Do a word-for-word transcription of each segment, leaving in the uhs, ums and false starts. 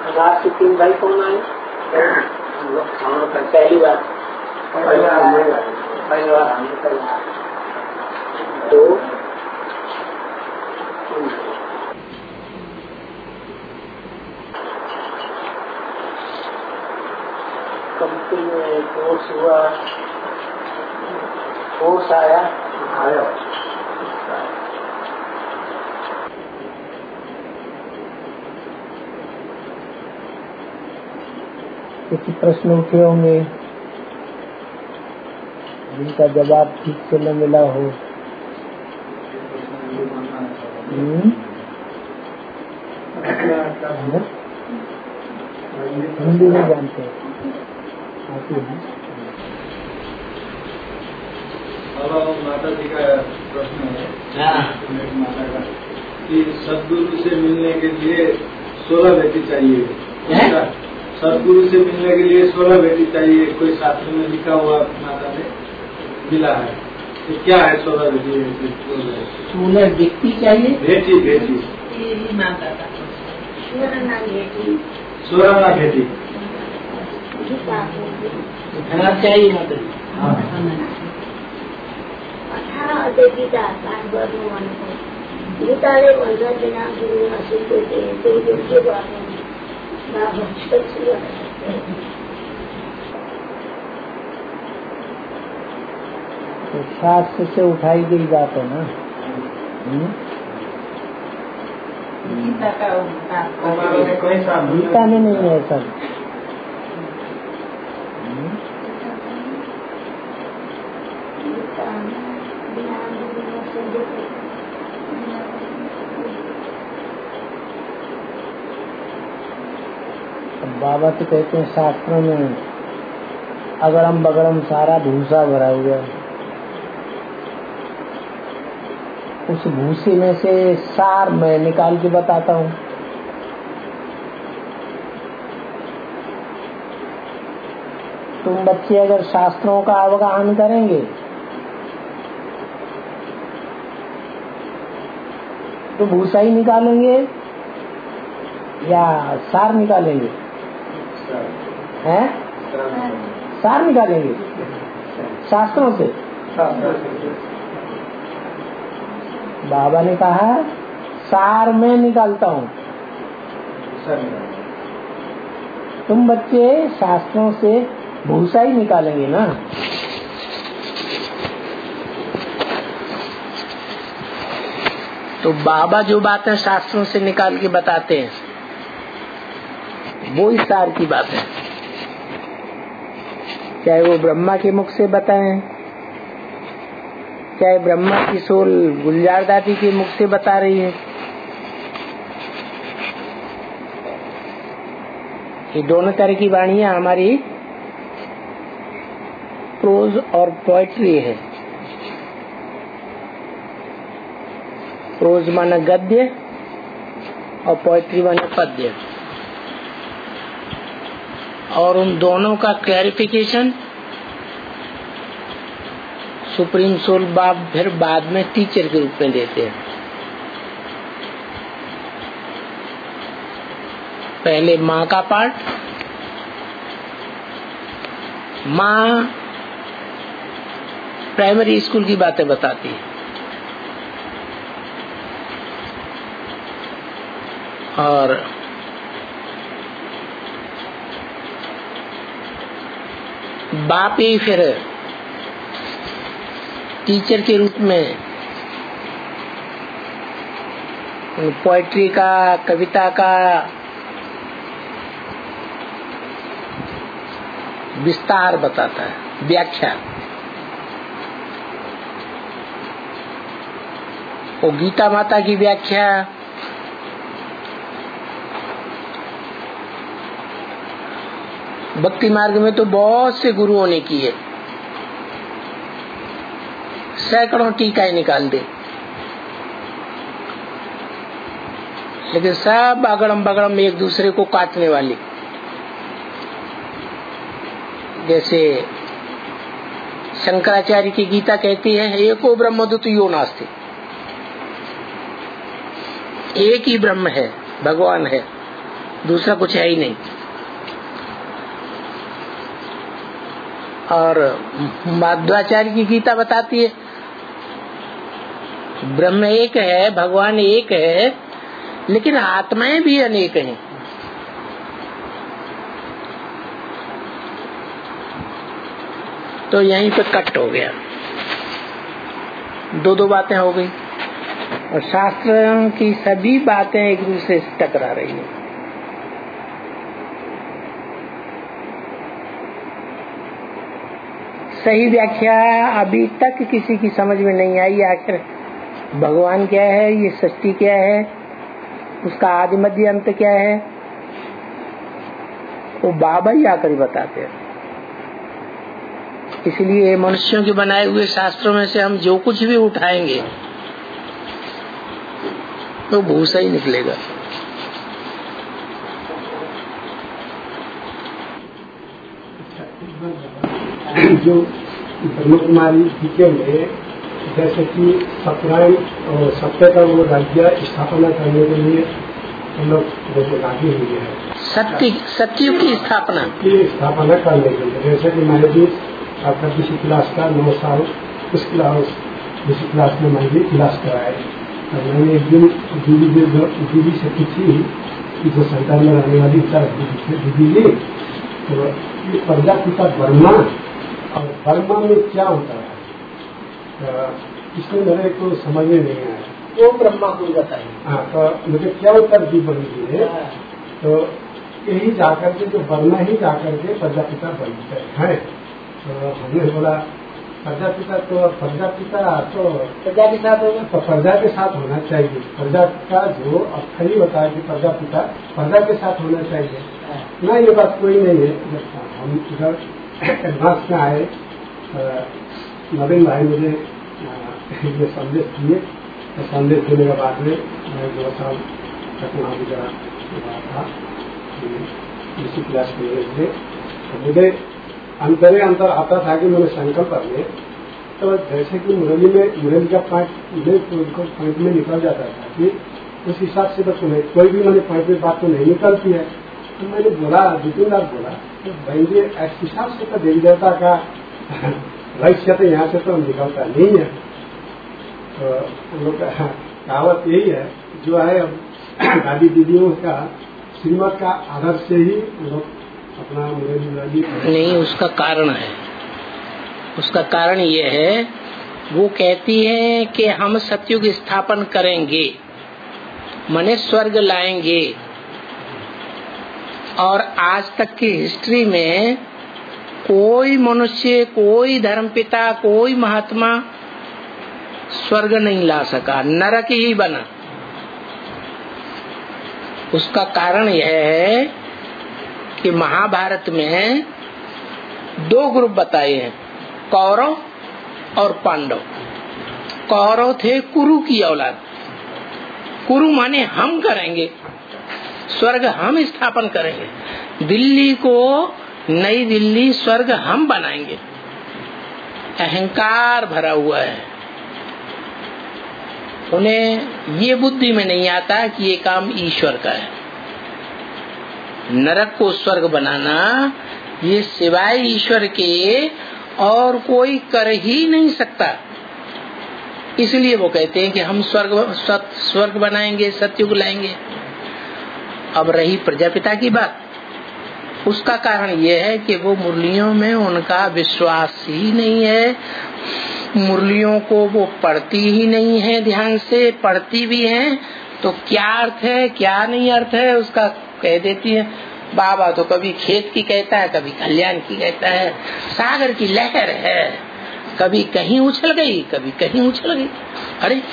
रात के तीन भाई कौन आए? पहली बार पहली बार दो कंपनी में कोर्स हुआ, कोर्स आया आया कुछ प्रश्न उठे होंगे जिनका जवाब ठीक से न मिला हो। हिंदी नहीं जानते आती है। माता जी का प्रश्न है माता का कि सदगुरु से मिलने के लिए सोलह बेटी चाहिए। सदगुरु से मिलने के लिए सोलह बेटी चाहिए, कोई शास्त्र में लिखा हुआ माता ने मिला है, तो क्या है सोलह बेटी? सोलह व्यक्ति चाहिए, बेटी बेटी माता का सोलह बेटी घर चाहिए माता जी। अठारह अध्याय गीता पाठ गर्नु गीताले भन्छ बिना गुरु नसिको त्यो के गर्नु तो शास्त्र से उठाई गई बात है ना। गीता का गीता में नहीं है सब। बाबा तो कहते हैं शास्त्रों में अगड़म बगड़म सारा भूसा भरा हुआ है, उस भूसे में से सार मैं निकाल के बताता हूँ। तुम बच्चे अगर शास्त्रों का अवगाहन करेंगे तो भूसा ही निकालेंगे या सार निकालेंगे? हैं? सार निकालेंगे शास्त्रों से। बाबा ने कहा सार मैं निकालता हूँ, तुम बच्चे शास्त्रों से भूसा ही निकालेंगे ना। तो बाबा जो बातें शास्त्रों से निकाल के बताते हैं वो इस सार की बात है, चाहे वो ब्रह्मा के मुख से बताएं, चाहे ब्रह्मा की सोल गुलजार दादी के मुख से बता रही है। ये दोनों तरह की वाणियां हमारी प्रोज और पोएट्री है। प्रोज माना गद्य और पोएट्री माना पद्य, और उन दोनों का क्लैरिफिकेशन सुप्रीम सोल बाप फिर बाद में टीचर के रूप में देते हैं। पहले माँ का पार्ट, माँ प्राइमरी स्कूल की बातें बताती है और बाप ही फिर टीचर के रूप में पोएट्री का, कविता का विस्तार बताता है, व्याख्या। वो गीता माता की व्याख्या भक्ति मार्ग में तो बहुत से गुरुओं ने की है, सैकड़ों टीकाएं निकाल दे, लेकिन सब अगड़म बगड़म एक दूसरे को काटने वाली। जैसे शंकराचार्य की गीता कहती है एको ब्रह्मदूत यो नास्ति, एक ही ब्रह्म है, भगवान है, दूसरा कुछ है ही नहीं। और माध्वाचार्य की गीता बताती है ब्रह्म एक है, भगवान एक है, लेकिन आत्माएं भी अनेक हैं। तो यहीं पे कट हो गया, दो दो बातें हो गई और शास्त्रों की सभी बातें एक दूसरे से टकरा रही हैं। सही व्याख्या अभी तक किसी की समझ में नहीं आई। आखिर भगवान क्या है, ये सृष्टि क्या है, उसका आदि मध्य अंत क्या है, वो बाबा ही आकर बताते हैं। इसलिए मनुष्यों के बनाए हुए शास्त्रों में से हम जो कुछ भी उठाएंगे तो भूसा ही निकलेगा। जो ब्रह्म कुमारी जी के में जैसे कि सत्यनारायण और सत्य का वो राज्य स्थापना करने के लिए हम लोग जैसे लागी हुई है, सत्य सत्य की स्थापना की स्थापना करने के लिए, जैसे कि मैंने भी आपका किसी क्लास का नौ साल उस क्लास किसी क्लास में मैंने भी क्लास कराए। तो मैंने एक दिन दीदी दीदी से पूछी कि जो संसार में रहने वाली दीदी जी, तो ये प्रजापिता वर्मा और वर्मा में क्या होता है, इसमें मेरे को समझ में नहीं आया। वो ब्रह्मा को बताइए। हाँ, तो मुझे क्या उत्तर दी बनी है, तो यही जाकर के जो वर्मा ही जाकर के प्रजापिता बनते हैं। तो हमने बोला प्रजापिता तो प्रजापिता तो प्रजा के साथ होगा, तो प्रजा के साथ होना चाहिए। प्रजा का जो अर्थ ही होता है कि प्रजापिता प्रजा के साथ होना चाहिए ना, ये बात कोई नहीं है। हम इधर एडवांस में आए, नवीन भाई मुझे ये संदेश दिए, तो संदेश देने के बाद में मैं दो साल तक वहाँ गुजरा था इसी क्लास के लिए। तो मुझे अंतरे अंतर आता था कि मैंने संकल्प कर लिए, तो जैसे कि मुरली में मुरली का पॉइंट उनको पॉइंट में निकल जाता था कि उस हिसाब से तो तुम्हें कोई भी मैंने पॉइंट में बात तो नहीं निकलती है। तो मैंने बोला दो तीन बार बोला तो भाई जी इस हिसाब से तो देवी देवता का रहस्य तो यहाँ से तो निकलता नहीं है। तो उन लोग का कहावत यही है, जो है दादी दीदियों का श्रीमत का आदर से ही लोग अपना मुरली नहीं। उसका कारण है, उसका कारण ये है, वो कहती है कि हम सत्युग स्थापन करेंगे, मने स्वर्ग लाएंगे। और आज तक की हिस्ट्री में कोई मनुष्य, कोई धर्मपिता, कोई महात्मा स्वर्ग नहीं ला सका, नरक ही बना। उसका कारण यह है कि महाभारत में दो ग्रुप बताए हैं, कौरव और पांडव। कौरव थे कुरु की औलाद, कुरु माने हम करेंगे स्वर्ग, हम स्थापन करेंगे, दिल्ली को नई दिल्ली स्वर्ग हम बनाएंगे। अहंकार भरा हुआ है, उन्हें ये बुद्धि में नहीं आता कि ये काम ईश्वर का है। नरक को स्वर्ग बनाना ये सिवाय ईश्वर के और कोई कर ही नहीं सकता। इसलिए वो कहते हैं कि हम स्वर्ग स्वर्ग बनाएंगे, सत्युग लाएंगे। अब रही प्रजापिता की बात, उसका कारण यह है कि वो मुरलियों में उनका विश्वास ही नहीं है, मुरलियों को वो पढ़ती ही नहीं है ध्यान से, पढ़ती भी हैं तो क्या अर्थ है क्या नहीं अर्थ है उसका कह देती है। बाबा तो कभी खेत की कहता है, कभी कल्याण की कहता है, सागर की लहर है, कभी कहीं उछल गई कभी कहीं उछल गई। अरे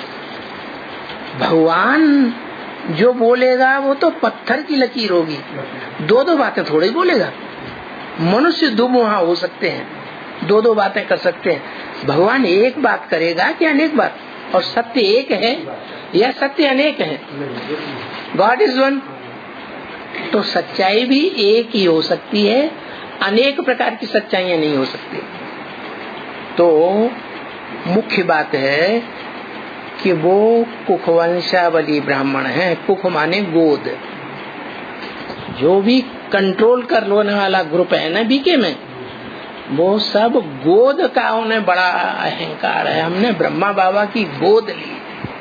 भगवान जो बोलेगा वो तो पत्थर की लकीर होगी, दो दो बातें थोड़ी ही बोलेगा। मनुष्य दो मुहा हो सकते हैं, दो दो बातें कर सकते हैं, भगवान एक बात करेगा कि अनेक बात? और सत्य एक है या सत्य अनेक है? God is one. तो सच्चाई भी एक ही हो सकती है, अनेक प्रकार की सच्चाइयां नहीं हो सकती। तो मुख्य बात है कि वो कुखवंशावली ब्राह्मण हैं। कुख माने गोद, जो भी कंट्रोल कर लेने वाला ग्रुप है ना बीके में, वो सब गोद का उन्हें बड़ा अहंकार है। हमने ब्रह्मा बाबा की गोद ली,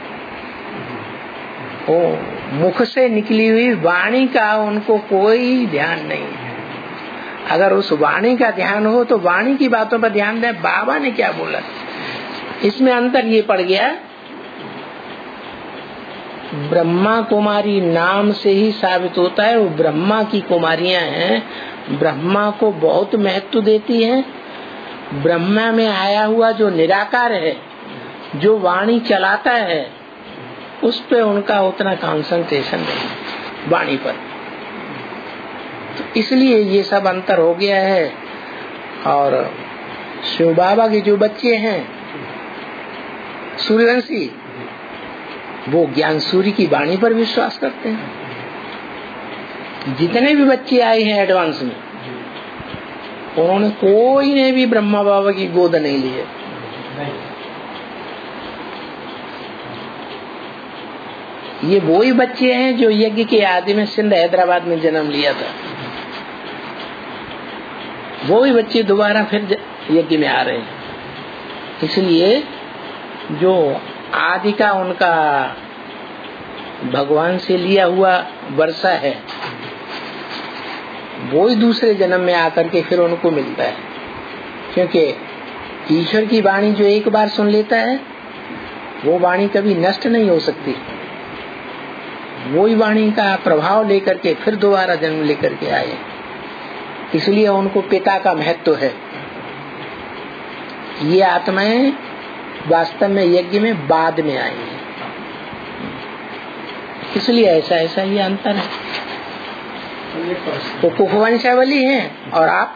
ओ मुख से निकली हुई वाणी का उनको कोई ध्यान नहीं है। अगर उस वाणी का ध्यान हो तो वाणी की बातों पर ध्यान दें, बाबा ने क्या बोला। इसमें अंतर ये पड़ गया, ब्रह्मा कुमारी नाम से ही साबित होता है वो ब्रह्मा की कुमारियां हैं, ब्रह्मा को बहुत महत्व देती हैं। ब्रह्मा में आया हुआ जो निराकार है, जो वाणी चलाता है, उस पे उनका उतना कंसंट्रेशन नहीं वाणी पर। तो इसलिए ये सब अंतर हो गया है। और शिव बाबा के जो बच्चे हैं सूर्यवंशी, वो ज्ञान सूर्य की वाणी पर विश्वास करते हैं। जितने भी बच्चे आए हैं एडवांस में, उन्होंने कोई ने भी ब्रह्मा बाबा की गोद नहीं ली है। ये वही बच्चे हैं जो यज्ञ के आदि में सिंध हैदराबाद में जन्म लिया था, वही बच्चे दोबारा फिर यज्ञ में आ रहे हैं। इसलिए जो आदि का उनका भगवान से लिया हुआ वर्षा है, वो ही दूसरे जन्म में आकर के फिर उनको मिलता है। क्योंकि ईश्वर की वाणी जो एक बार सुन लेता है, वो वाणी कभी नष्ट नहीं हो सकती। वही वाणी का प्रभाव लेकर के फिर दोबारा जन्म लेकर के आए। इसलिए उनको पिता का महत्व है। ये आत्माएं वास्तव में यज्ञ में बाद में आई है, इसलिए ऐसा ऐसा ये अंतर है। वो कुखवंशावली हैं और आप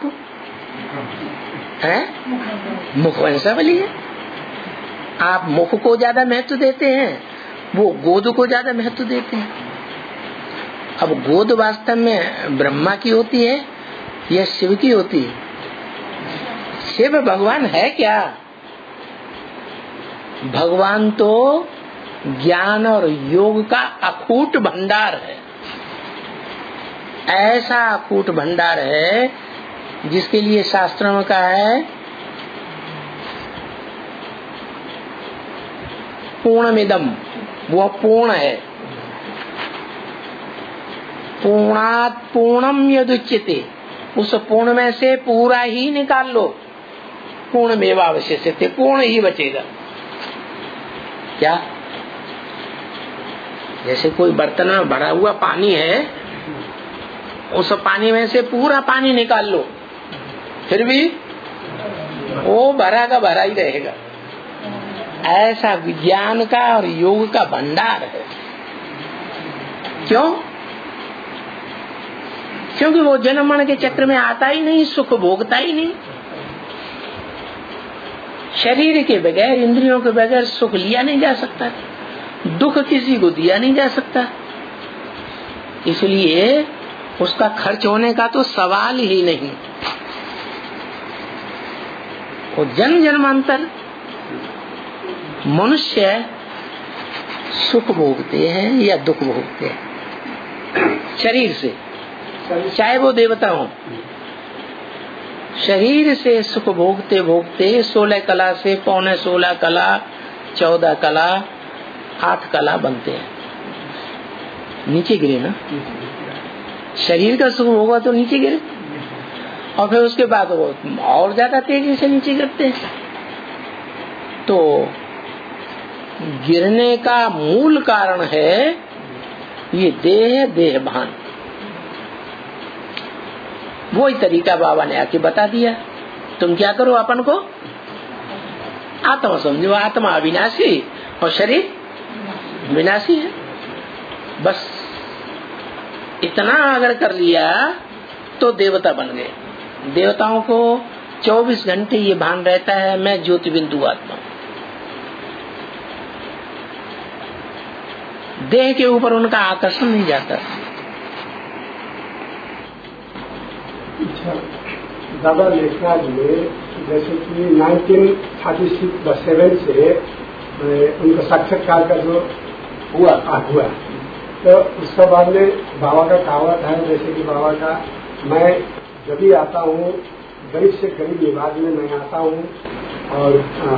हैं मुखवंशावली है। आप मुख को ज्यादा महत्व देते हैं, वो गोद को ज्यादा महत्व देते हैं। अब गोद वास्तव में ब्रह्मा की होती है या शिव की होती है? शिव भगवान है क्या? भगवान तो ज्ञान और योग का अकूट भंडार है। ऐसा अकूट भंडार है जिसके लिए शास्त्रों में कहा है पूर्णमिदम, वो पूर्ण है। पूर्णात् पूर्णम यदुच्यते, उस पूर्ण में से पूरा ही निकाल लो। पूर्ण मेवावशिष्यते, पूर्ण ही बचेगा। क्या? जैसे कोई बर्तन में भरा हुआ पानी है, उस पानी में से पूरा पानी निकाल लो, फिर भी वो भरा का भरा ही रहेगा। ऐसा विज्ञान का और योग का भंडार है। क्यों? क्योंकि वो जन्म मरण के चक्र में आता ही नहीं, सुख भोगता ही नहीं। शरीर के बगैर, इंद्रियों के बगैर सुख लिया नहीं जा सकता, दुख किसी को दिया नहीं जा सकता। इसलिए उसका खर्च होने का तो सवाल ही नहीं। वो जन्म जन्मांतर मनुष्य सुख भोगते हैं या दुख भोगते हैं शरीर से, चाहे वो देवता हो। शरीर से सुख भोगते भोगते सोलह कला से पौने सोलह कला, चौदह कला, आठ कला बनते हैं। नीचे गिरे ना, शरीर का सुख होगा तो नीचे गिरे, और फिर उसके बाद वो और ज्यादा तेजी से नीचे गिरते हैं। तो गिरने का मूल कारण है ये देह देह भान। वही तरीका बाबा ने आके बता दिया। तुम क्या करो, अपन को आत्मा समझो। आत्मा अविनाशी और शरीर विनाशी है। बस इतना अगर कर लिया तो देवता बन गए। देवताओं को चौबीस घंटे ये भान रहता है, मैं ज्योति बिंदु आत्मा। देह के ऊपर उनका आकर्षण नहीं जाता। दादा लेखना जी जैसे कि नाइनटीन थर्टी सिक्स सेवन से उनका साक्षात्कार का जो हुआ आ, हुआ तो उसका बाद में बाबा का कहावत है, जैसे कि बाबा का, मैं जब भी आता हूँ गरीब से गरीब विभाग में मैं आता हूँ, और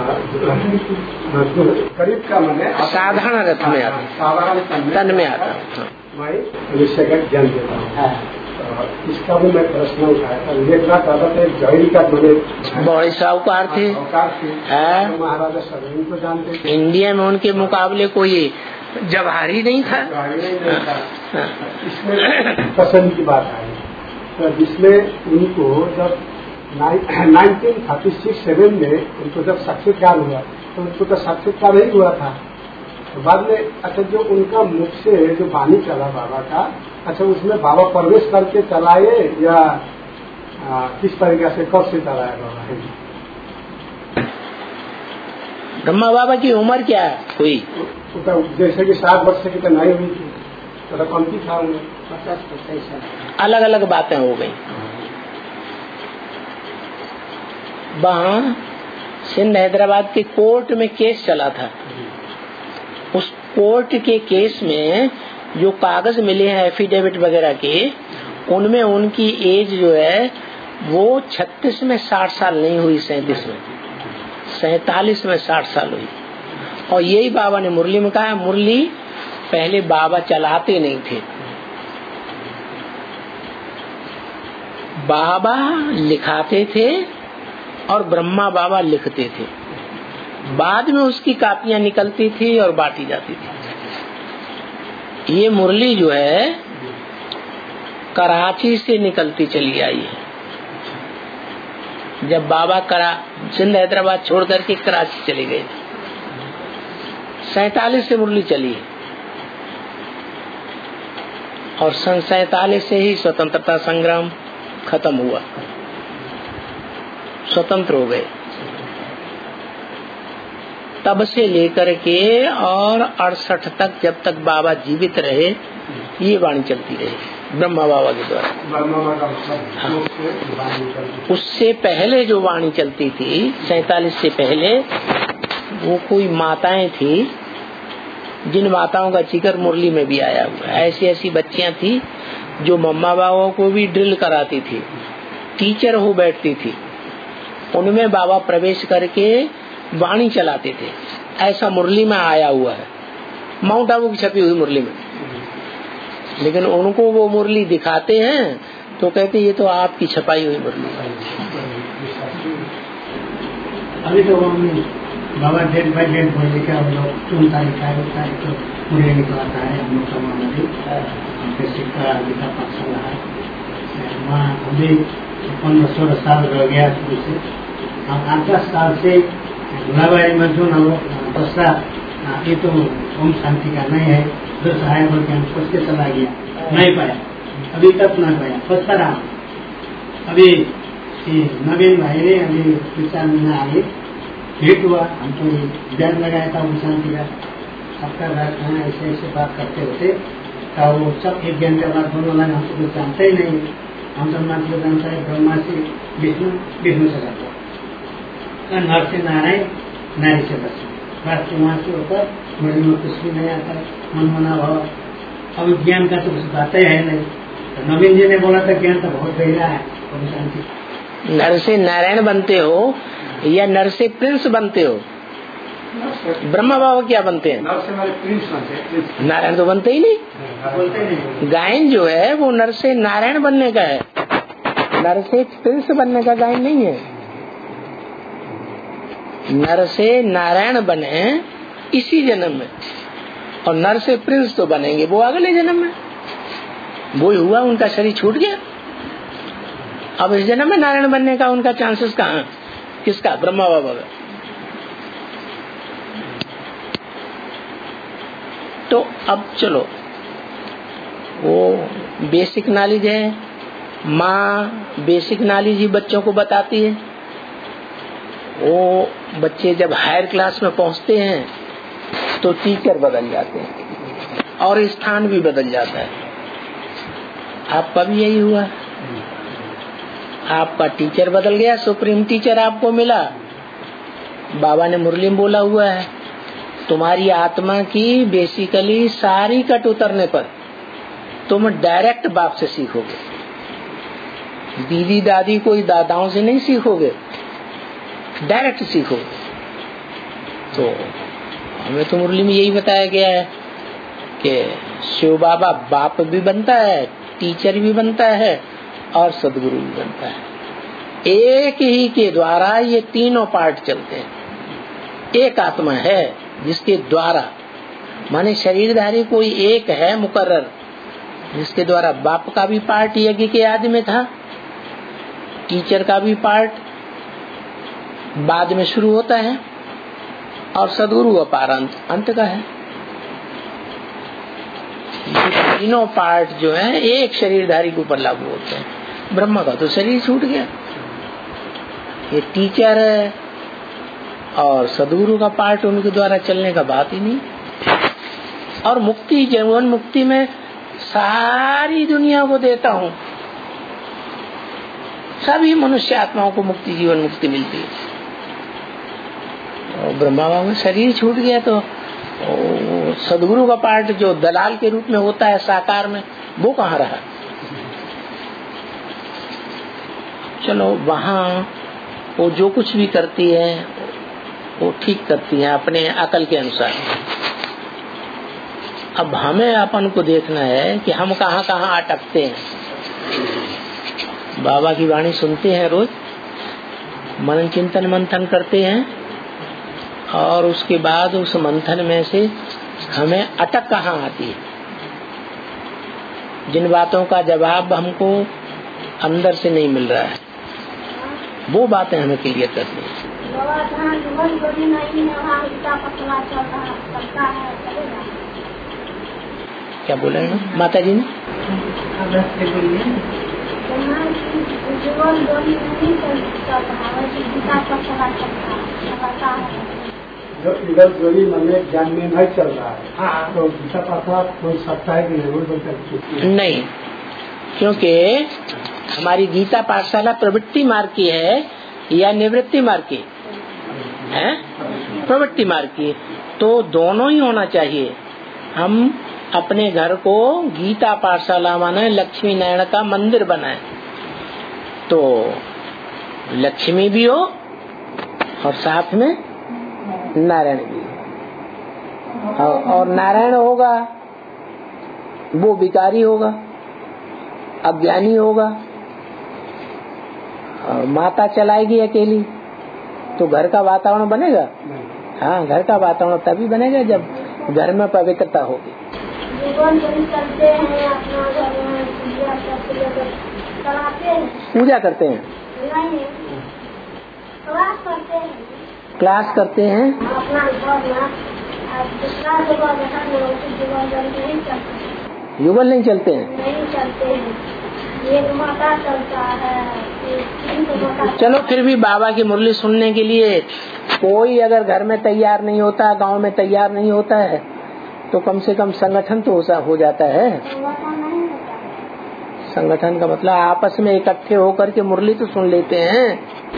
गरीब का मैंने साधारण रथ में आता, साधारण तन में आता, मैं मनुष्य का ज्ञान देता हूँ। इसका भी मैं प्रश्न उठाया, लेखना चाहता था, जैन का मैंने बड़े साहूकार थे, तो महाराजा सरवीन को जानते थे। इंडिया में उनके मुकाबले कोई जवाहरी नहीं था। नहीं था। इसमें पसंद की बात आई, तो जिसमें उनको जब नाइनटीन थर्टी सिक्स सेवन में उनको जब साक्षात्कार हुआ, तो उनको तो साक्षात्कार ही हुआ था। तो बाद में अच्छा जो उनका मुख से जो वाणी चला बाबा का, अच्छा उसमें बाबा प्रवेश करके चलाए या आ, किस तरीके से, कब से चलाया बाबा? ब्रह्मा बाबा की उम्र क्या हुई? तो जैसे कि सात वर्ष की तो नहीं हुई थी, तो कम की था उन्हें पचास पचास। अलग अलग बातें हो गई। वहाँ सिंध हैदराबाद के कोर्ट में केस चला था। उस कोर्ट के केस में जो कागज मिले हैं एफिडेविट वगैरह के, उनमें उनकी एज जो है वो छत्तीस में साठ साल नहीं हुई, सैंतीस में सैतालीस में साठ साल हुई। और यही बाबा ने मुरली में कहा, मुरली पहले बाबा चलाते नहीं थे, बाबा लिखाते थे और ब्रह्मा बाबा लिखते थे, बाद में उसकी कापियां निकलती थी और बांटी जाती थी। ये मुरली जो है कराची से निकलती चली आई है। जब बाबा करा सिंध हैदराबाद छोड़ करके कराची चले गए, सैतालीस से मुरली चली है, और सन सैतालीस से ही स्वतंत्रता संग्राम खत्म हुआ, स्वतंत्र हो गए। तब से लेकर के और अड़सठ तक, जब तक बाबा जीवित रहे, ये वाणी चलती रही ब्रह्मा बाबा के द्वारा। उससे पहले जो वाणी चलती थी, सैतालीस से पहले, वो कोई माताएं थी, जिन माताओं का जिक्र मुरली में भी आया हुआ। ऐसी ऐसी बच्चियां थी जो मम्मा बाबा को भी ड्रिल कराती थी, टीचर हो बैठती थी, उनमें बाबा प्रवेश करके वाणी चलाते थे। ऐसा मुरली में आया हुआ है, माउंट आबू की छपी हुई मुरली में। लेकिन उनको वो मुरली दिखाते हैं तो कहते ये तो आपकी छपाई हुई मुरली है। अभी तो बाबा डेट बाई डेट बोले क्या हम लोग तीन तारीख तारीख तो मुरली निकलाता है, हम लोग का सिक्का लिखा पाठशाला है वहाँ। अभी पंद्रह सोलह साल रह गया शुरू से, आठ दस साल से गुलाबारी में जो ना वो दूसरा ये तो ओम शांति का नहीं है, जो सहाय बोल के हम सोच के चला गया, नहीं पाया, अभी तक नहीं पाया। फंसता रहा। अभी नवीन भाई ने अभी विचार महीना आगे भेंट हुआ, हमको ब्याज लगाया था ओम शांति का, सबका घर खाना ऐसे ऐसे बात करते होते तो वो सब एक घंटे बाद बोलने लगा, हमको कुछ जानते ही नहीं, हम सब मात्र जानता है ब्रह्मा से विष्णु, विष्णु से जाता नर से नारायण, नारी से बस, बस वहाँ से होकर मुरली में कुछ भी नहीं आता, मन मना भाव। अब ज्ञान का तो कुछ बात ही है नहीं। तो नवीन जी ने बोला था ज्ञान तो बहुत गहरा है। नर से नारायण बनते हो या नर से प्रिंस बनते हो? ब्रह्मा बाबा क्या बनते हैं? नर से प्रिंस बनते, नारायण तो बनते ही नहीं। बोलते नहीं। गायन जो है वो नर से नारायण बनने का है, नर से प्रिंस बनने का गायन नहीं है। नर से नारायण बने इसी जन्म में, और नर से प्रिंस तो बनेंगे वो अगले जन्म में। वो ही हुआ, उनका शरीर छूट गया, अब इस जन्म में नारायण बनने का उनका चांसेस कहाँ? किसका? ब्रह्मा बाबा का। तो अब चलो, वो बेसिक नॉलेज है, माँ बेसिक नॉलेज ही बच्चों को बताती है। वो बच्चे जब हायर क्लास में पहुंचते हैं तो टीचर बदल जाते हैं और स्थान भी बदल जाता है। आपका भी यही हुआ, आपका टीचर बदल गया, सुप्रीम टीचर आपको मिला। बाबा ने मुरली में बोला हुआ है, तुम्हारी आत्मा की बेसिकली सारी कट उतरने पर तुम डायरेक्ट बाप से सीखोगे। दीदी दादी कोई दादाओं से नहीं सीखोगे, डायरेक्ट सीखोगे। तो हमें तो मुरली में यही बताया गया है कि शिव बाबा बाप भी बनता है, टीचर भी बनता है और सदगुरु भी बनता है। एक ही के द्वारा ये तीनों पार्ट चलते हैं। एक आत्मा है जिसके द्वारा, माने शरीरधारी कोई एक है मुकर्रर, जिसके द्वारा बाप का भी पार्ट यज्ञ के आदि में था, टीचर का भी पार्ट बाद में शुरू होता है, और सदगुरु अपार अंत, अंत का है। ये तीनों पार्ट जो है एक शरीरधारी के ऊपर लागू होते हैं। ब्रह्मा का तो शरीर छूट गया, ये टीचर है और सदगुरु का पार्ट उनके द्वारा चलने का बात ही नहीं। और मुक्ति, जीवन मुक्ति में सारी दुनिया को देता हूँ, सभी मनुष्य आत्माओं को मुक्ति, जीवन मुक्ति मिलती है। और ब्रह्मा बाबा में शरीर छूट गया तो सदगुरु का पार्ट जो दलाल के रूप में होता है साकार में, वो कहाँ रहा। चलो वहाँ वो जो कुछ भी करती है वो ठीक करती है अपने अकल के अनुसार। अब हमें अपन को देखना है कि हम कहाँ कहाँ अटकते हैं। बाबा की वाणी सुनते हैं रोज, मनन चिंतन मंथन करते हैं, और उसके बाद उस मंथन में से हमें अटक कहाँ आती है। जिन बातों का जवाब हमको अंदर से नहीं मिल रहा है, वो बातें हमें क्लियर करनी है। क्या बोले ना माता जी ने? जो इधर जोड़ी मन में ज्ञान में नहीं चल रहा है, हाँ, तो गीता पाठ कोई सकता है कि नहीं? नहीं, क्योंकि हमारी गीता पाठशाला प्रवृत्ति मार्ग की है या निवृत्ति मार्ग की है? प्रवृत्ति मार्ग की, तो दोनों ही होना चाहिए। हम अपने घर को गीता पाठशाला माने लक्ष्मी नारायण का मंदिर बनाए, तो लक्ष्मी भी हो और साथ में नारायण भी हो। और, और नारायण होगा वो विकारी होगा, अज्ञानी होगा, और माता चलाएगी अकेली, तो घर का वातावरण बनेगा? हाँ, घर का वातावरण तभी बनेगा जब घर में पवित्रता होगी। पूजा करते हैं, क्लास करते हैं, युगल नहीं चलते हैं, नहीं चलते हैं, एक माता चलता है। चलो फिर भी बाबा की मुरली सुनने के लिए कोई अगर घर में तैयार नहीं होता, गांव में तैयार नहीं होता है, तो कम से कम संगठन तो हो जाता है। संगठन का मतलब आपस में इकट्ठे होकर के मुरली तो सुन लेते हैं।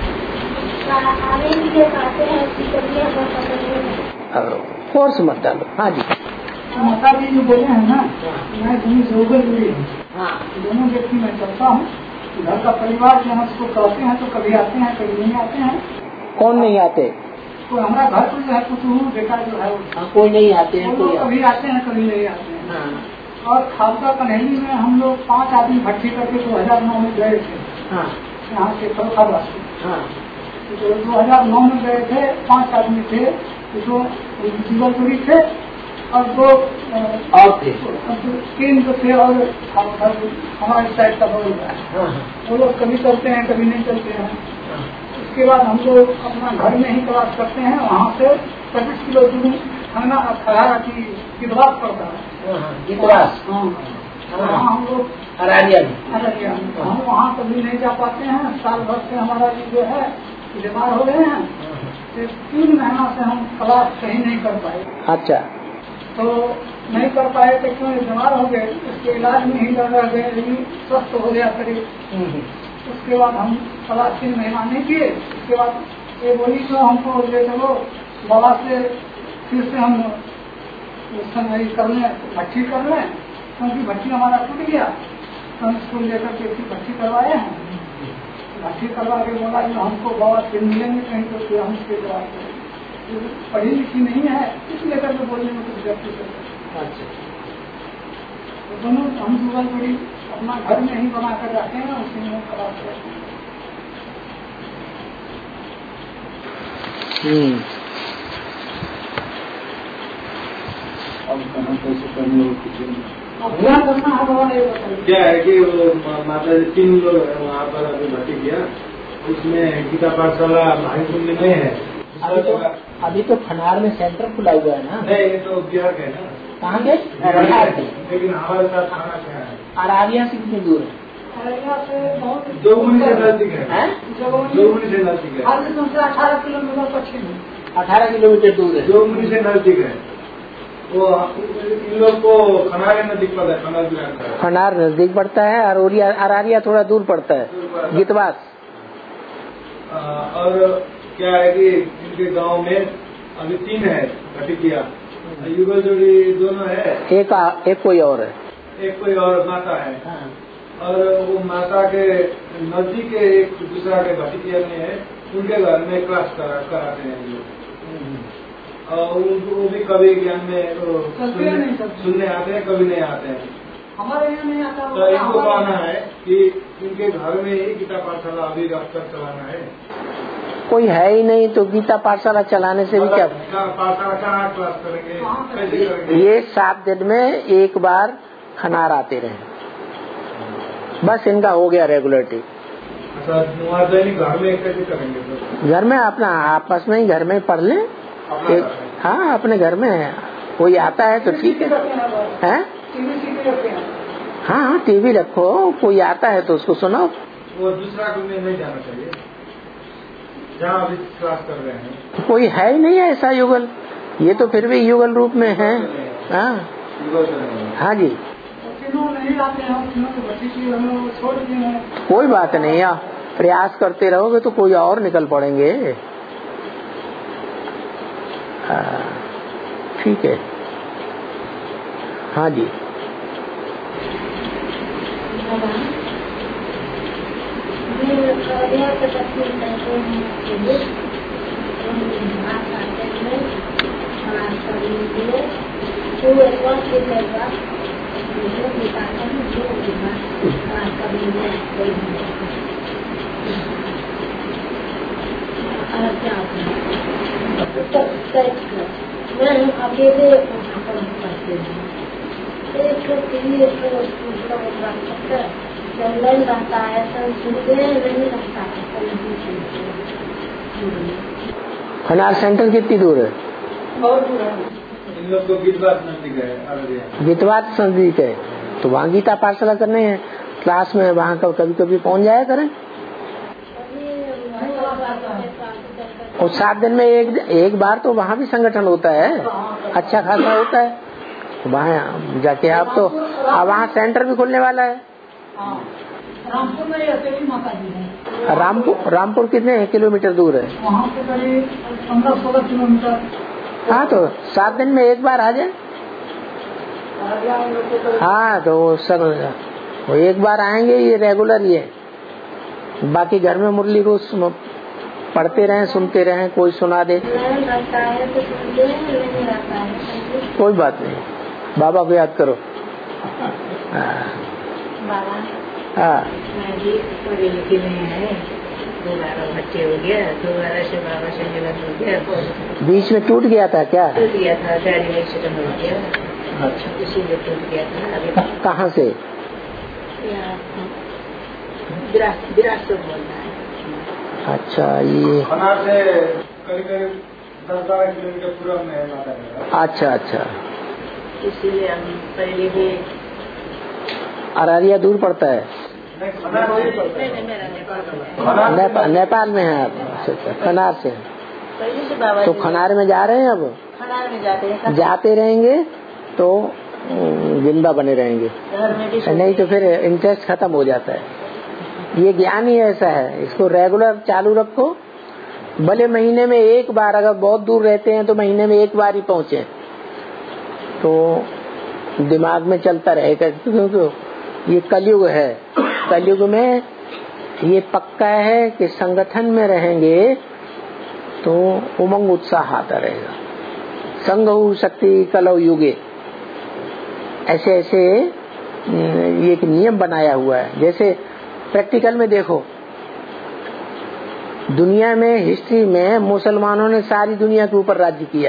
फोर्स मत डालो। हाँ जी, माता जी जो बोले हैं ना, मैं तुम्हें हाँ दोनों व्यक्ति में चलता हूँ। घर का परिवार जो है उसको कहते हैं तो कभी आते हैं कभी नहीं आते हैं। कौन नहीं आते? तो हमारा घर पर जो है कुछ बेटा जो है हाँ, कोई नहीं आते हैं, कोई कभी आते हैं कभी नहीं आते हैं। हाँ। और खालसा कन्हैली में हम लोग पांच आदमी भट्टी करके दो हजार नौ में गए थे। हाँ। यहाँ से फरुखाबाद से। हाँ। तो दो हजार नौ में गए थे, पांच आदमी थे, जो जीवनपुरी थे और दो और थे, तीन जो थे और हमारे साइड का बगल है। वो लोग कभी चलते हैं कभी नहीं चलते हैं। उसके बाद हम लोग अपना घर में ही क्लास करते हैं। वहाँ से पच्चीस किलो दूर खाना खरारा की किदवास पड़ता है। हाँ, वहाँ हम लोग अररिया अररिया हम वहाँ कभी नहीं जा पाते हैं। साल भर से हमारा जो है बीमार हो गए हैं, तीन महीना से हम क्लास कहीं नहीं कर पाए। अच्छा। तो नहीं कर पाए तो क्यों बीमार हो गए, उसके इलाज में ही रह गए, लेकिन स्वस्थ हो गया करीब। उसके बाद हम क्लास तीन महीना नहीं किए। उसके बाद ये बोली तो हमको ले चलो बाबा से फिर से हम उस समय कर लें, भट्टी कर लें, क्योंकि भट्टी हमारा टूट गया, तो हम इसको लेकर के फिर भट्टी करवाए हैं। भट्टी करवा के बोला कि हमको बाबा फिर मिलेंगे कहीं, तो फिर हम इसके जवाब करेंगे। पढ़ी लिखी नहीं है, इस लेकर के बोलने में कुछ व्यक्ति करते। तो दोनों हम गूगल बड़ी अपना घर में ही बना कर रखे हैं, उसी में खराब करते हैं। अब कहाँ कैसे करने हो कुछ अभ्यास करना है बाबा ने बताया। क्या है कि वो माता जी तीन लोग है वहाँ पर अभी भर्ती किया, उसमें गीता पाठशाला भाईपुर में नहीं है। अभी तो अभी तो खनार में सेंटर खुला हुआ है ना। नहीं, ये तो बिहार का है ना। कहाँ के? लेकिन हमारे साथ खाना क्या है? अरारिया से कितनी दूर है? अररिया से बहुत जोगबनी से नजदीक है। जोगबनी जोगबनी से नजदीक है। अठारह किलोमीटर पश्चिम है। अठारह किलोमीटर दूर है। जोगबनी से नजदीक है। वो इन लोग को खनार नजदीक पड़ता है, खनार बिहार का। खनार नजदीक पड़ता है और अरारिया थोड़ा दूर पड़ता है, गीतवास। और क्या है कि इनके गांव में अभी तीन है भटिकिया, युगल जोड़ी दोनों है, एक आ, एक कोई और है, एक कोई और माता है। हाँ। और वो माता के नजदीक के एक दूसरा के भटिकिया में है, उनके घर में क्लास करा, कराते हैं लोग। और वो भी कभी ज्ञान में सुनने, सुनने आते हैं, कभी नहीं आते हैं। हमारे यहाँ नहीं आता। तो इनको कहना है कि इनके घर में ही गीता पाठशाला अभी रख कर चलाना है। कोई है ही नहीं तो गीता पाठशाला चलाने से भी क्या? पाठशाला कहाँ क्लास करेंगे, कैसे करेंगे? ये सात दिन में एक बार खनार आते रहे, बस इनका हो गया रेगुलरिटी। अच्छा, दैनिक घर में कैसे करेंगे? घर में अपना आपस में ही घर में पढ़ लें। एक, हाँ अपने घर में है, कोई आता है तो ठीक है, हैं? हाँ हाँ टीवी रखो, कोई आता है तो उसको सुनाओ। वो दूसरा रूम में नहीं जाना चाहिए जहाँ अभी क्लास कर रहे हैं। कोई है ही नहीं ऐसा युगल, ये तो फिर भी युगल रूप में है। हाँ हाँ जी, कोई बात नहीं, आप प्रयास करते रहोगे तो कोई और निकल पड़ेंगे। ठीक है, हाँ जी। मैं अकेले करती हूँ, जंगल रहता है, सब सुनते नहीं रहता है। खनार सेंटर कितनी दूर है? बहुत दूर है। इन लोग को गीतवाद नजदीक है, गीतवाद नजदीक है तो वहाँ गीता पाठशाला करने हैं क्लास में, वहाँ का कभी कभी पहुँच जाया करें। और सात दिन में एक एक बार तो वहाँ भी संगठन होता है, अच्छा खासा होता है वहाँ जाके। आप तो वहाँ सेंटर भी खुलने वाला है। रामपुर में अकेली माता जी है। रामपुर रामपुर कितने किलोमीटर दूर है? वहाँ से करीब पंद्रह सोलह किलोमीटर। हाँ तो सात दिन में एक बार आ जाए। हाँ तो सर वो एक बार आएंगे, ये रेगुलर ही है। बाकी घर में मुरली रोज पढ़ते रहें, सुनते रहें, कोई सुना दे, कोई बात नहीं। बाबा को याद करो। हाँ पढ़े लिखे नहीं है, दोबारा बच्चे हो गया, दोबारा से बाबा से मिलन हो गया, बीच में टूट गया था क्या? टूट गया था, गाड़ी में एक्सीडेंट हो गया। अच्छा, इसीलिए टूट गया था। अभी कहाँ से? विराट से बोल रहा है। अच्छा, ये खनार से करीब करीब दस बारह किलोमीटर पूरा में है माता का। अच्छा अच्छा, इसीलिए हम पहले भी अरारिया दूर पड़ता है। नेपाल नेपाल में है आप? खनार से। पहले से बाबा तो खनार में जा रहे हैं अब? खनार में जाते हैं, जाते रहेंगे तो जिंदा बने रहेंगे, नहीं तो फिर इंटरेस्ट खत्म हो जाता है। ये ज्ञान ही ऐसा है, इसको रेगुलर चालू रखो भले महीने में एक बार, अगर बहुत दूर रहते हैं तो महीने में एक बार ही पहुंचे तो दिमाग में चलता रहेगा, क्योंकि ये कलयुग है। कलयुग में ये पक्का है कि संगठन में रहेंगे तो उमंग उत्साह आता रहेगा। संघ शक्ति कलौ युगे, ऐसे ऐसे ये एक नियम बनाया हुआ है। जैसे प्रैक्टिकल में देखो, दुनिया में हिस्ट्री में मुसलमानों ने सारी दुनिया के ऊपर राज्य किया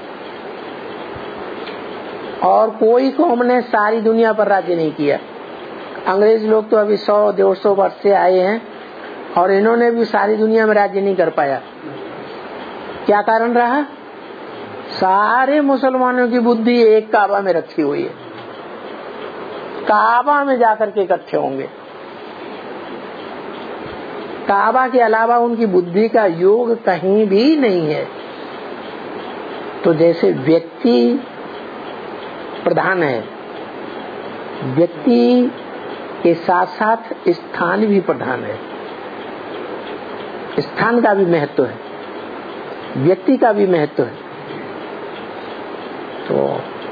और कोई कौम ने सारी दुनिया पर राज्य नहीं किया। अंग्रेज लोग तो अभी सौ डेढ़ सौ वर्ष से आए हैं और इन्होंने भी सारी दुनिया में राज्य नहीं कर पाया। क्या कारण रहा? सारे मुसलमानों की बुद्धि एक काबा में रखी हुई है, काबा में जाकर के इकट्ठे होंगे। काबा के अलावा उनकी बुद्धि का योग कहीं भी नहीं है। तो जैसे व्यक्ति प्रधान है, व्यक्ति के साथ साथ स्थान भी प्रधान है। स्थान का भी महत्व है, व्यक्ति का भी महत्व है। तो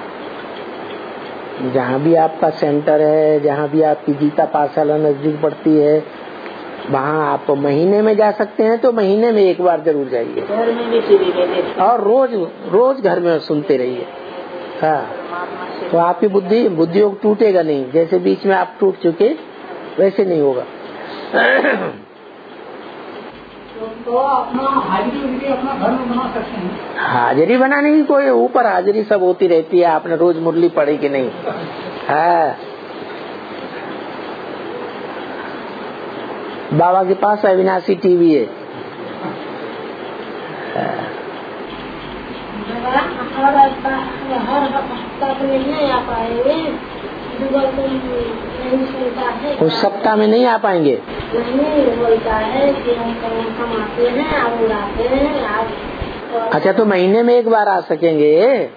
जहाँ भी आपका सेंटर है, जहाँ भी आपकी गीता पाठशाला नजदीक पड़ती है, वहाँ आप महीने में जा सकते हैं तो महीने में एक बार जरूर जाइए, घर में भी और रोज रोज घर में सुनते रहिए। हाँ, तो आपकी बुद्धि बुद्धि योग टूटेगा नहीं। जैसे बीच में आप टूट चुके वैसे नहीं होगा। तो अपना हाजिरी अपना घर में बना सकते हैं। हाजिरी बनाने की कोई ऊपर हाजिरी सब होती रहती है। आपने रोज मुरली पढ़ी कि नहीं? हाँ, बाबा के पास अविनाशी टीवी है। हर हफ्ता तो नहीं आ पाएंगे, उस सप्ताह में नहीं आ पाएंगे। नहीं बोलता है कि हम कमाते हैं, आप उड़ाते हैं आप। अच्छा, तो महीने में एक बार आ सकेंगे?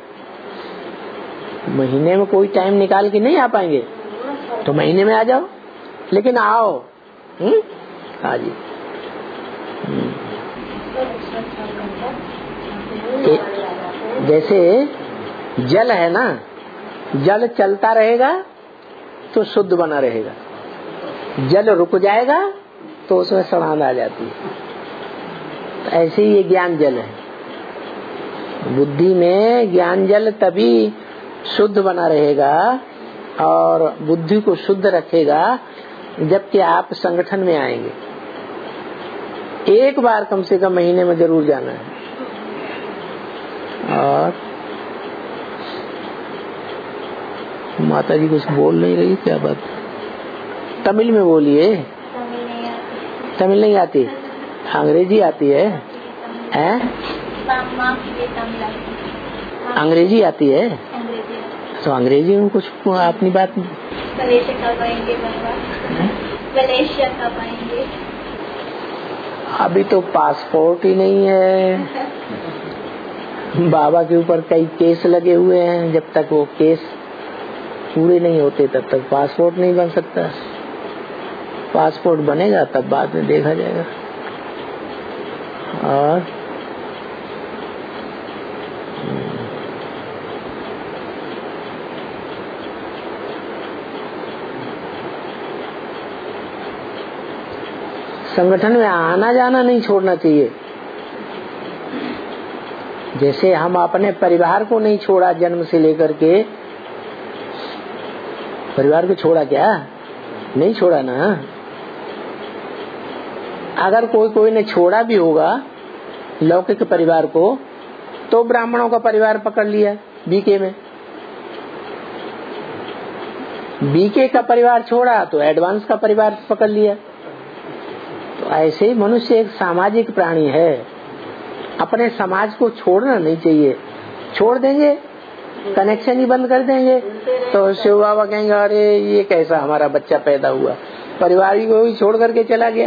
महीने में कोई टाइम निकाल के नहीं आ पाएंगे तो महीने में आ जाओ, लेकिन आओ। हम्म, हाँ जी। जैसे जल है ना, जल चलता रहेगा तो शुद्ध बना रहेगा, जल रुक जाएगा तो उसमें सड़ान आ जाती है। तो ऐसे ही ये ज्ञान जल है। बुद्धि में ज्ञान जल तभी शुद्ध बना रहेगा और बुद्धि को शुद्ध रखेगा जबकि आप संगठन में आएंगे। एक बार कम से कम महीने में जरूर जाना है। और माता जी कुछ बोल नहीं रही, क्या बात? तमिल में बोलिए। तमिल नहीं आती? अंग्रेजी आती है? हैं? अंग्रेजी आती है? तो अंग्रेजी में कुछ अपनी बात। अभी तो पासपोर्ट ही नहीं है। बाबा के ऊपर कई केस लगे हुए हैं, जब तक वो केस पूरे नहीं होते तब तक पासपोर्ट नहीं बन सकता। पासपोर्ट बनेगा तब बाद में देखा जाएगा। और संगठन में आना जाना नहीं छोड़ना चाहिए। जैसे हम अपने परिवार को नहीं छोड़ा जन्म से लेकर के, परिवार को छोड़ा क्या? नहीं छोड़ा ना। अगर कोई कोई ने छोड़ा भी होगा लौकिक परिवार को, तो ब्राह्मणों का परिवार पकड़ लिया बीके में। बीके का परिवार छोड़ा तो एडवांस का परिवार पकड़ लिया। तो ऐसे ही मनुष्य एक सामाजिक प्राणी है। अपने समाज को छोड़ना नहीं चाहिए। छोड़ देंगे, कनेक्शन ही बंद कर देंगे तो शिव बाबा कहेंगे अरे ये कैसा हमारा बच्चा पैदा हुआ, परिवार को भी छोड़ करके चला गया।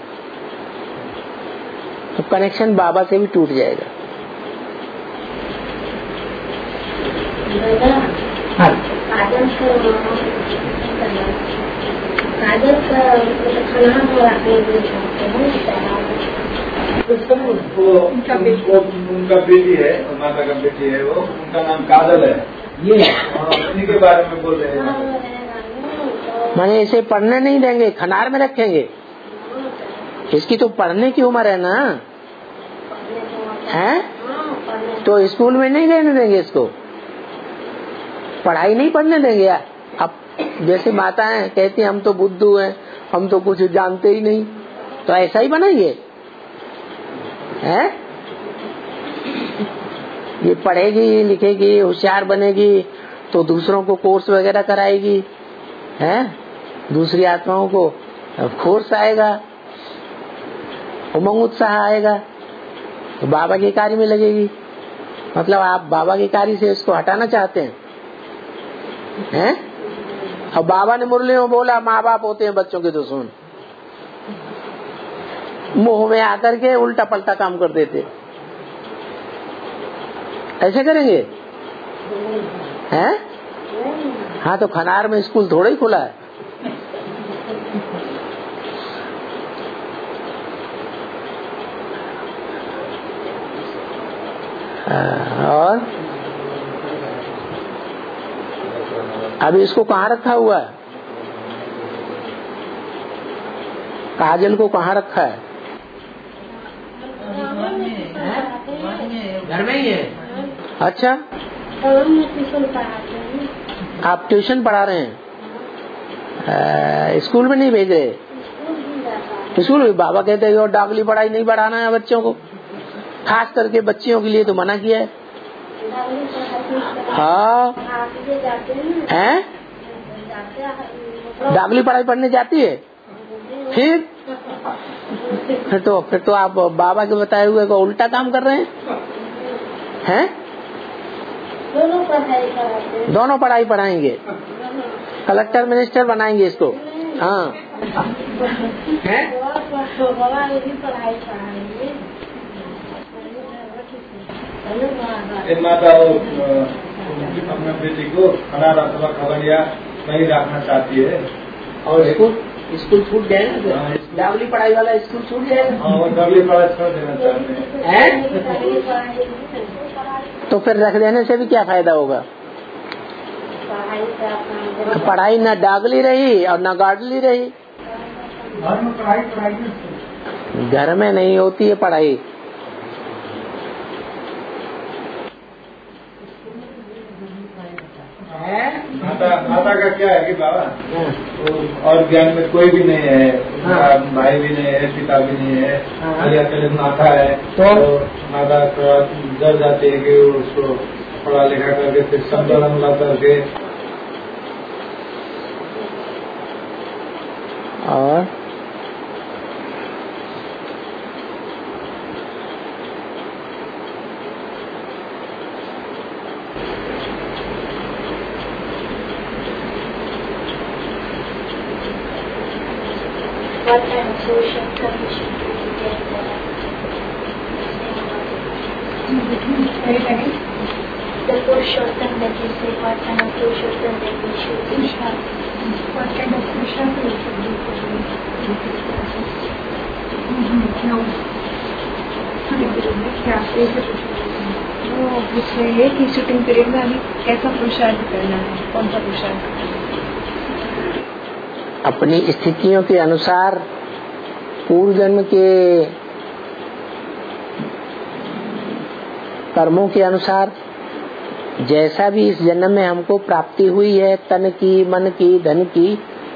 तो कनेक्शन बाबा से भी टूट जाएगा। कागज का खाना वो उनका उनका बेटी है, माता का बेटी है, वो उनका नाम काजल है। ये उन्हीं के बारे में बोल रहे हैं। माने इसे पढ़ने नहीं देंगे, खनार में रखेंगे। इसकी तो पढ़ने की उम्र है ना, है? तो स्कूल में नहीं रहने देंगे इसको, पढ़ाई नहीं पढ़ने देंगे यार। अब जैसे माताएं कहती हम तो बुद्धू हैं, हम तो कुछ जानते ही नहीं, तो ऐसा ही बनाइए, है? ये पढ़ेगी लिखेगी होशियार बनेगी तो दूसरों को कोर्स वगैरह कराएगी, है? दूसरी आत्माओं को कोर्स आएगा, उमंग उत्साह आएगा, तो बाबा के कार्य में लगेगी। मतलब आप बाबा के कार्य से इसको हटाना चाहते हैं, हैं? अब बाबा ने मुरली में बोला माँ बाप होते हैं बच्चों के दुश्मन, मुंह में आकर के उल्टा पलटा काम कर देते, ऐसे करेंगे, हैं? हाँ, तो खनार में स्कूल थोड़ा ही खुला है। और अभी इसको कहाँ रखा हुआ है? काजल को कहाँ रखा है? घर में ही है। अच्छा, आप ट्यूशन पढ़ा रहे हैं, स्कूल में नहीं भेज रहे? स्कूल में बाबा कहते हैं और डागली पढ़ाई नहीं बढ़ाना है बच्चों को, खास करके बच्चियों के लिए तो मना किया है। हाँ, हैं? डागली पढ़ाई पढ़ने जाती है, फिर फिर तो फिर तो आप बाबा के बताए हुए को उल्टा काम कर रहे हैं, हैं? दोनों पढ़ाई कराते, दोनों पढ़ाई पढ़ाएंगे, कलेक्टर मिनिस्टर बनाएंगे इसको। हाँ, हैं? पढ़ाई पढ़ाएंगे। माता अपने बेटी को खनार अथवा खगड़िया नहीं रखना चाहती है, और स्कूल स्कूल छूट जाएगा, डागली पढ़ाई वाला स्कूल छूट जाएगा। और डागली पढ़ाई छोड़ देना चाहते हैं, तो फिर रख देने से भी क्या फायदा होगा? पढ़ाई न डागली रही और न गाडली रही। घर में पढ़ाई पढ़ाई घर में नहीं होती है पढ़ाई। माता माता का क्या है कि बाबा और ज्ञान में कोई भी नहीं है, भाई भी नहीं है, पिता भी नहीं है, खाली अकेले माता है। तो माता थोड़ा डर जाती है कि उसको पढ़ा लिखा करके फिर संतुलन ला करके। और What kind of social condition do you get there? The Purushottam that you say, what kind of Purushottam that we should be? What kind of Purushottam we should be for वो पूछ रहे हैं कि शूटिंग पीरियड में अभी कैसा पुरुषार्थ करना है, कौन सा पुरुषार्थ करना है? अपनी स्थितियों के अनुसार, पूर्व जन्म के कर्मों के अनुसार, जैसा भी इस जन्म में हमको प्राप्ति हुई है, तन की, मन की, धन की,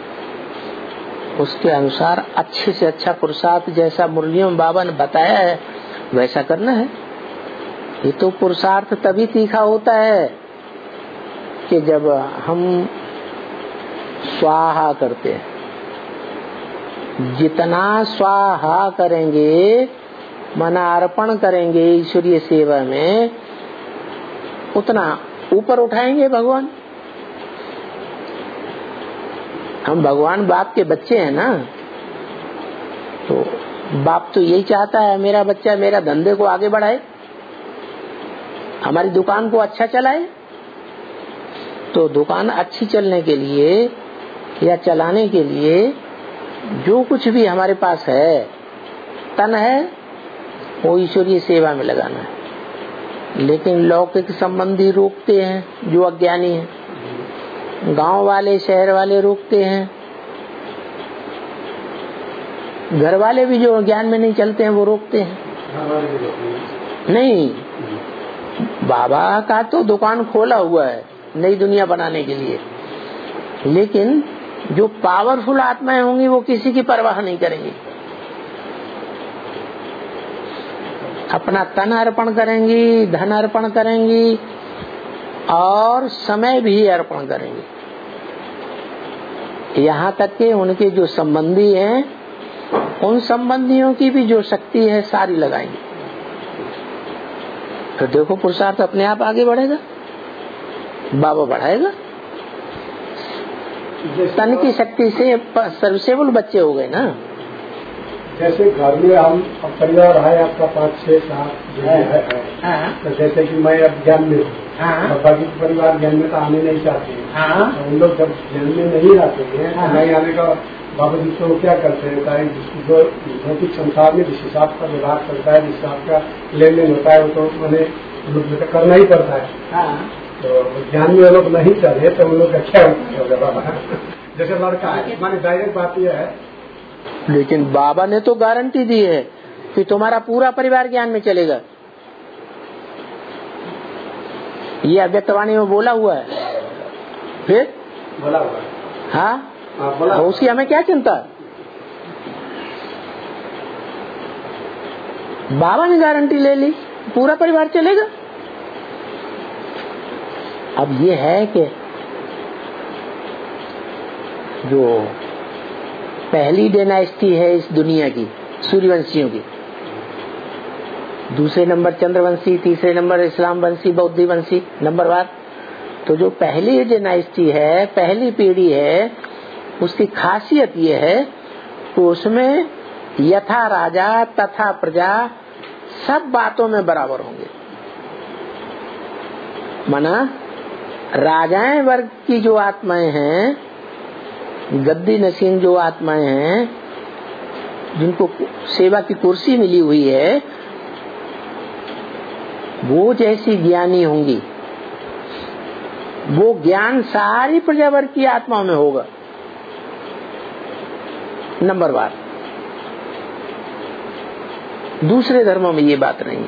उसके अनुसार अच्छे से अच्छा पुरुषार्थ जैसा मुरलियों में बाबा ने बताया है वैसा करना है। ये तो पुरुषार्थ तभी तीखा होता है कि जब हम स्वाहा करते हैं। जितना स्वाहा करेंगे, मना अर्पण करेंगे ईश्वरीय सेवा में, उतना ऊपर उठाएंगे भगवान। हम भगवान बाप के बच्चे हैं ना, तो बाप तो यही चाहता है मेरा बच्चा मेरा धंधे को आगे बढ़ाए, हमारी दुकान को अच्छा चलाए। तो दुकान अच्छी चलने के लिए या चलाने के लिए जो कुछ भी हमारे पास है, तन है, वो ईश्वरीय सेवा में लगाना है। लेकिन लौकिक संबंधी रोकते हैं जो अज्ञानी हैं, गांव वाले शहर वाले रोकते हैं, घर वाले भी जो ज्ञान में नहीं चलते हैं वो रोकते हैं। नहीं, बाबा का तो दुकान खोला हुआ है नई दुनिया बनाने के लिए, लेकिन जो पावरफुल आत्माएं होंगी वो किसी की परवाह नहीं करेंगी, अपना तन अर्पण करेंगी, धन अर्पण करेंगी और समय भी अर्पण करेंगी। यहाँ तक कि उनके जो संबंधी हैं उन संबंधियों की भी जो शक्ति है सारी लगाएंगे। तो देखो पुरुषार्थ अपने आप आगे बढ़ेगा, बाबा बढ़ाएगा। तन की शक्ति से सर्विसेबल बच्चे हो गए ना। जैसे घर में हम परिवार है आपका पाँच छह सात जो भी है, तो जैसे कि मैं अब ज्ञान में हूँ और बाकी परिवार ज्ञान में तो आने नहीं चाहते हैं, तो उन लोग जब ज्ञान में नहीं आते हैं तो नहीं आने का बाबा जी तो क्या करते हैं, जो जो कि संसार में जिस हिसाब का व्यवहार करता है, जिस हिसाब का लेन देन होता है वो तो मैंने तो करना ही पड़ता है। तो ज्ञान में लोग नहीं चले तो उन लोग का क्या होता है बाबा। जैसे लड़का है, हमारी डायरेक्ट बात यह है, लेकिन बाबा ने तो गारंटी दी है कि तुम्हारा पूरा परिवार ज्ञान में चलेगा। ये अव्यक्तवाणी में बोला हुआ है, फिर बोला हुआ है। हाँ, बोला तो उसकी हमें क्या चिंता। बाबा ने गारंटी ले ली, पूरा परिवार चलेगा। अब ये है कि जो पहली डायनेस्टी है इस दुनिया की सूर्यवंशियों की, दूसरे नंबर चंद्रवंशी, तीसरे नंबर इस्लाम वंशी, बौद्धी वंशी नंबरवार। तो जो पहली डायनेस्टी है, पहली पीढ़ी है, उसकी खासियत ये है कि उसमें यथा राजा तथा प्रजा सब बातों में बराबर होंगे। माना राजाएं वर्ग की जो आत्माएं हैं, गद्दी नसीन जो आत्माएं हैं, जिनको सेवा की कुर्सी मिली हुई है, वो जैसी ज्ञानी होंगी, वो ज्ञान सारी प्रजा वर्ग की आत्माओं में होगा। Number one. दूसरे धर्मों में ये बात नहीं है।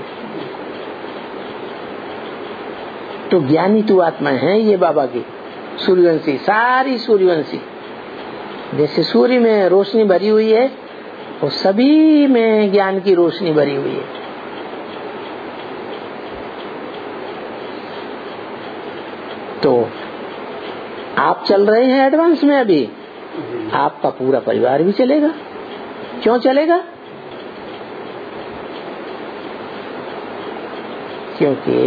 तो ज्ञानी तो आत्माएं हैं ये बाबा की सूर्यवंशी, सारी सूर्यवंशी। जैसे सूर्य में रोशनी भरी हुई है, वो सभी में ज्ञान की रोशनी भरी हुई है। तो आप चल रहे हैं एडवांस में, अभी आपका पूरा परिवार भी चलेगा। क्यों चलेगा? क्योंकि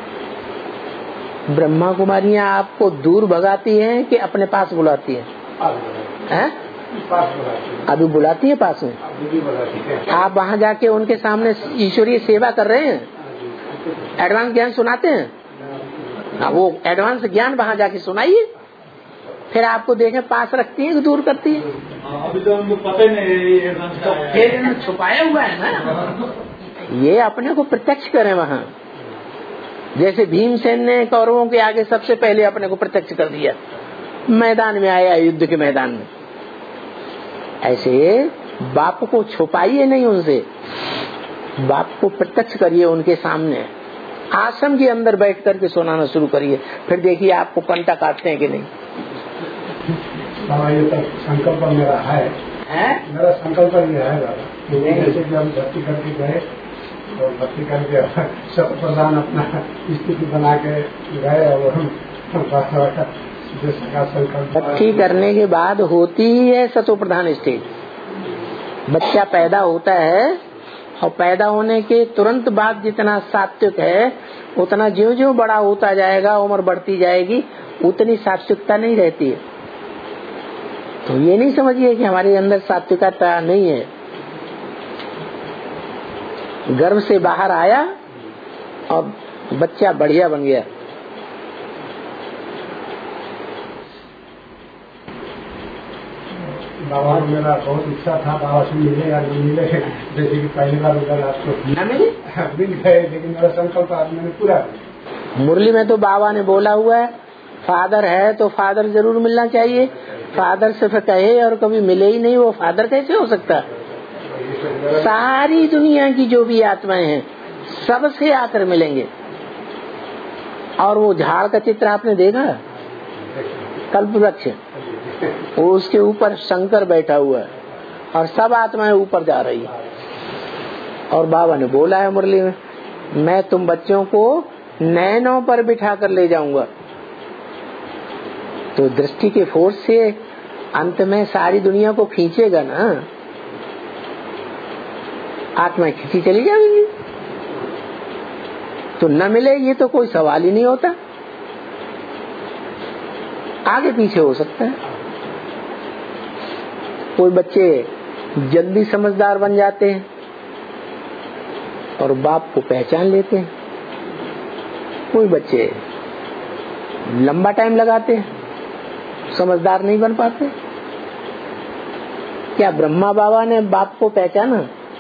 ब्रह्मा कुमारियां आपको दूर भगाती हैं कि अपने पास बुलाती हैं? हैं? अभी बुलाती है पास में। आप वहां जाके उनके सामने ईश्वरीय सेवा कर रहे हैं, एडवांस ज्ञान सुनाते हैं। हाँ, वो एडवांस ज्ञान वहां जाके सुनाइए, फिर आपको देखें पास रखती है कि दूर करती है। अभी तो हमको पता ही नहीं एडवांस का है। फिर छुपाया हुआ है ना, ये अपने को प्रत्यक्ष करें वहाँ। जैसे भीमसेन ने कौरवों के आगे सबसे पहले अपने को प्रत्यक्ष कर दिया, मैदान में आया, युद्ध के मैदान में। ऐसे बाप को छुपाइए नहीं उनसे, बाप को प्रत्यक्ष करिए उनके सामने। आश्रम के अंदर बैठ करके सुनाना शुरू करिए, फिर देखिए आपको कंटा काटते हैं कि नहीं। बाबा ये तो संकल्प मेरा है, है? मेरा संकल्प ये है बाबा, जैसे कि हम भक्ति करके गए तो भक्ति करके सब प्रधान अपना स्थिति बना के गए और हम भक्ति करने के बाद होती ही है सतो प्रधान स्टेज। बच्चा पैदा होता है और पैदा होने के तुरंत बाद जितना सात्विक है, उतना ज्यों ज्यों बड़ा होता जाएगा, उम्र बढ़ती जाएगी, उतनी सात्विकता नहीं रहती है। तो ये नहीं समझिए कि हमारे अंदर सात्विकता नहीं है। गर्भ से बाहर आया और बच्चा बढ़िया बन गया। बाबा को मेरा बहुत इच्छा था बाबा से मिले या नहीं मिले, जैसे कि पहली बार उधर आपको न मिले मिल गए, लेकिन मेरा संकल्प आज मैंने पूरा किया। मुरली में तो बाबा ने बोला हुआ है फादर है तो फादर जरूर मिलना चाहिए। फादर से फिर कहे और कभी मिले ही नहीं, वो फादर कैसे हो सकता? सारी दुनिया की जो भी आत्माएं हैं सबसे आकर मिलेंगे। और वो झाड़ का चित्र आपने देखा, कल्प वृक्ष, वो उसके ऊपर शंकर बैठा हुआ है और सब आत्माएं ऊपर जा रही है। और बाबा ने बोला है मुरली में, मैं तुम बच्चों को नैनों पर बिठा कर ले जाऊंगा। तो दृष्टि के फोर्स से अंत में सारी दुनिया को खींचेगा ना, आत्माएं खींची चली जाएंगी। तो न मिले ये तो कोई सवाल ही नहीं होता, आगे पीछे हो सकता है। कोई बच्चे जल्दी समझदार बन जाते हैं और बाप को पहचान लेते हैं, कोई बच्चे लंबा टाइम लगाते हैं, समझदार नहीं बन पाते। क्या ब्रह्मा बाबा ने बाप को पहचाना?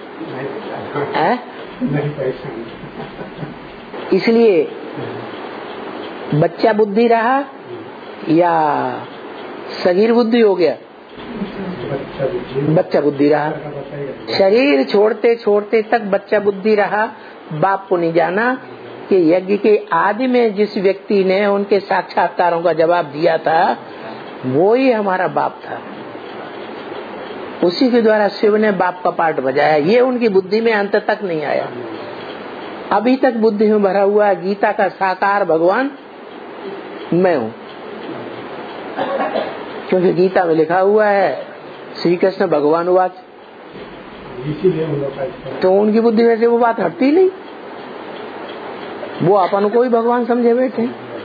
नहीं पहचाना। इसलिए बच्चा बुद्धि रहा या सगीर बुद्धि हो गया? बच्चा बुद्धि रहा। शरीर छोड़ते छोड़ते तक बच्चा बुद्धि रहा। बाप को नहीं जाना कि यज्ञ के आदि में जिस व्यक्ति ने उनके साक्षात्कारों का जवाब दिया था वो ही हमारा बाप था। उसी के द्वारा शिव ने बाप का पार्ट बजाया। ये उनकी बुद्धि में अंत तक नहीं आया। अभी तक बुद्धि में भरा हुआ गीता का साकार भगवान मैं हूँ, क्योंकि गीता में लिखा हुआ है श्री कृष्ण भगवान वाच। तो उनकी बुद्धि में से वो बात हटती नहीं, वो अपन को ही भगवान समझे बैठे।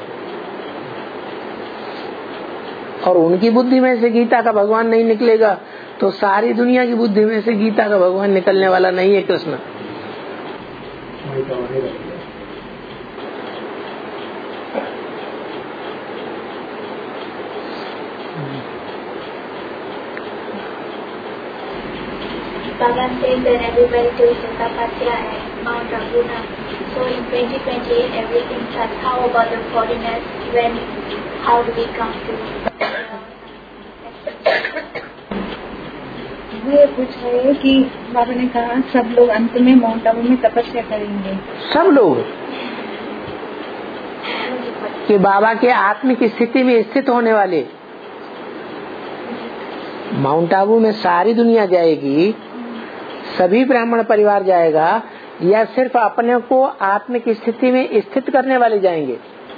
और उनकी बुद्धि में से गीता का भगवान नहीं निकलेगा तो सारी दुनिया की बुद्धि में से गीता का भगवान निकलने वाला नहीं है Krishna. Baba said that everybody goes to Tapasya at Mount Abuna. So in twenty twenty-eight everything starts. How about the foreigners? When, how do we come to? वो ये पूछ रहे हैं कि बाबा ने कहा सब लोग अंत में माउंट आबू में तपस्या करेंगे। सब लोग कि बाबा के आत्मिक स्थिति में स्थित होने वाले माउंट आबू में सारी दुनिया जाएगी, सभी ब्राह्मण परिवार जाएगा, या सिर्फ अपने को आत्मिक स्थिति में स्थित करने वाले जाएंगे?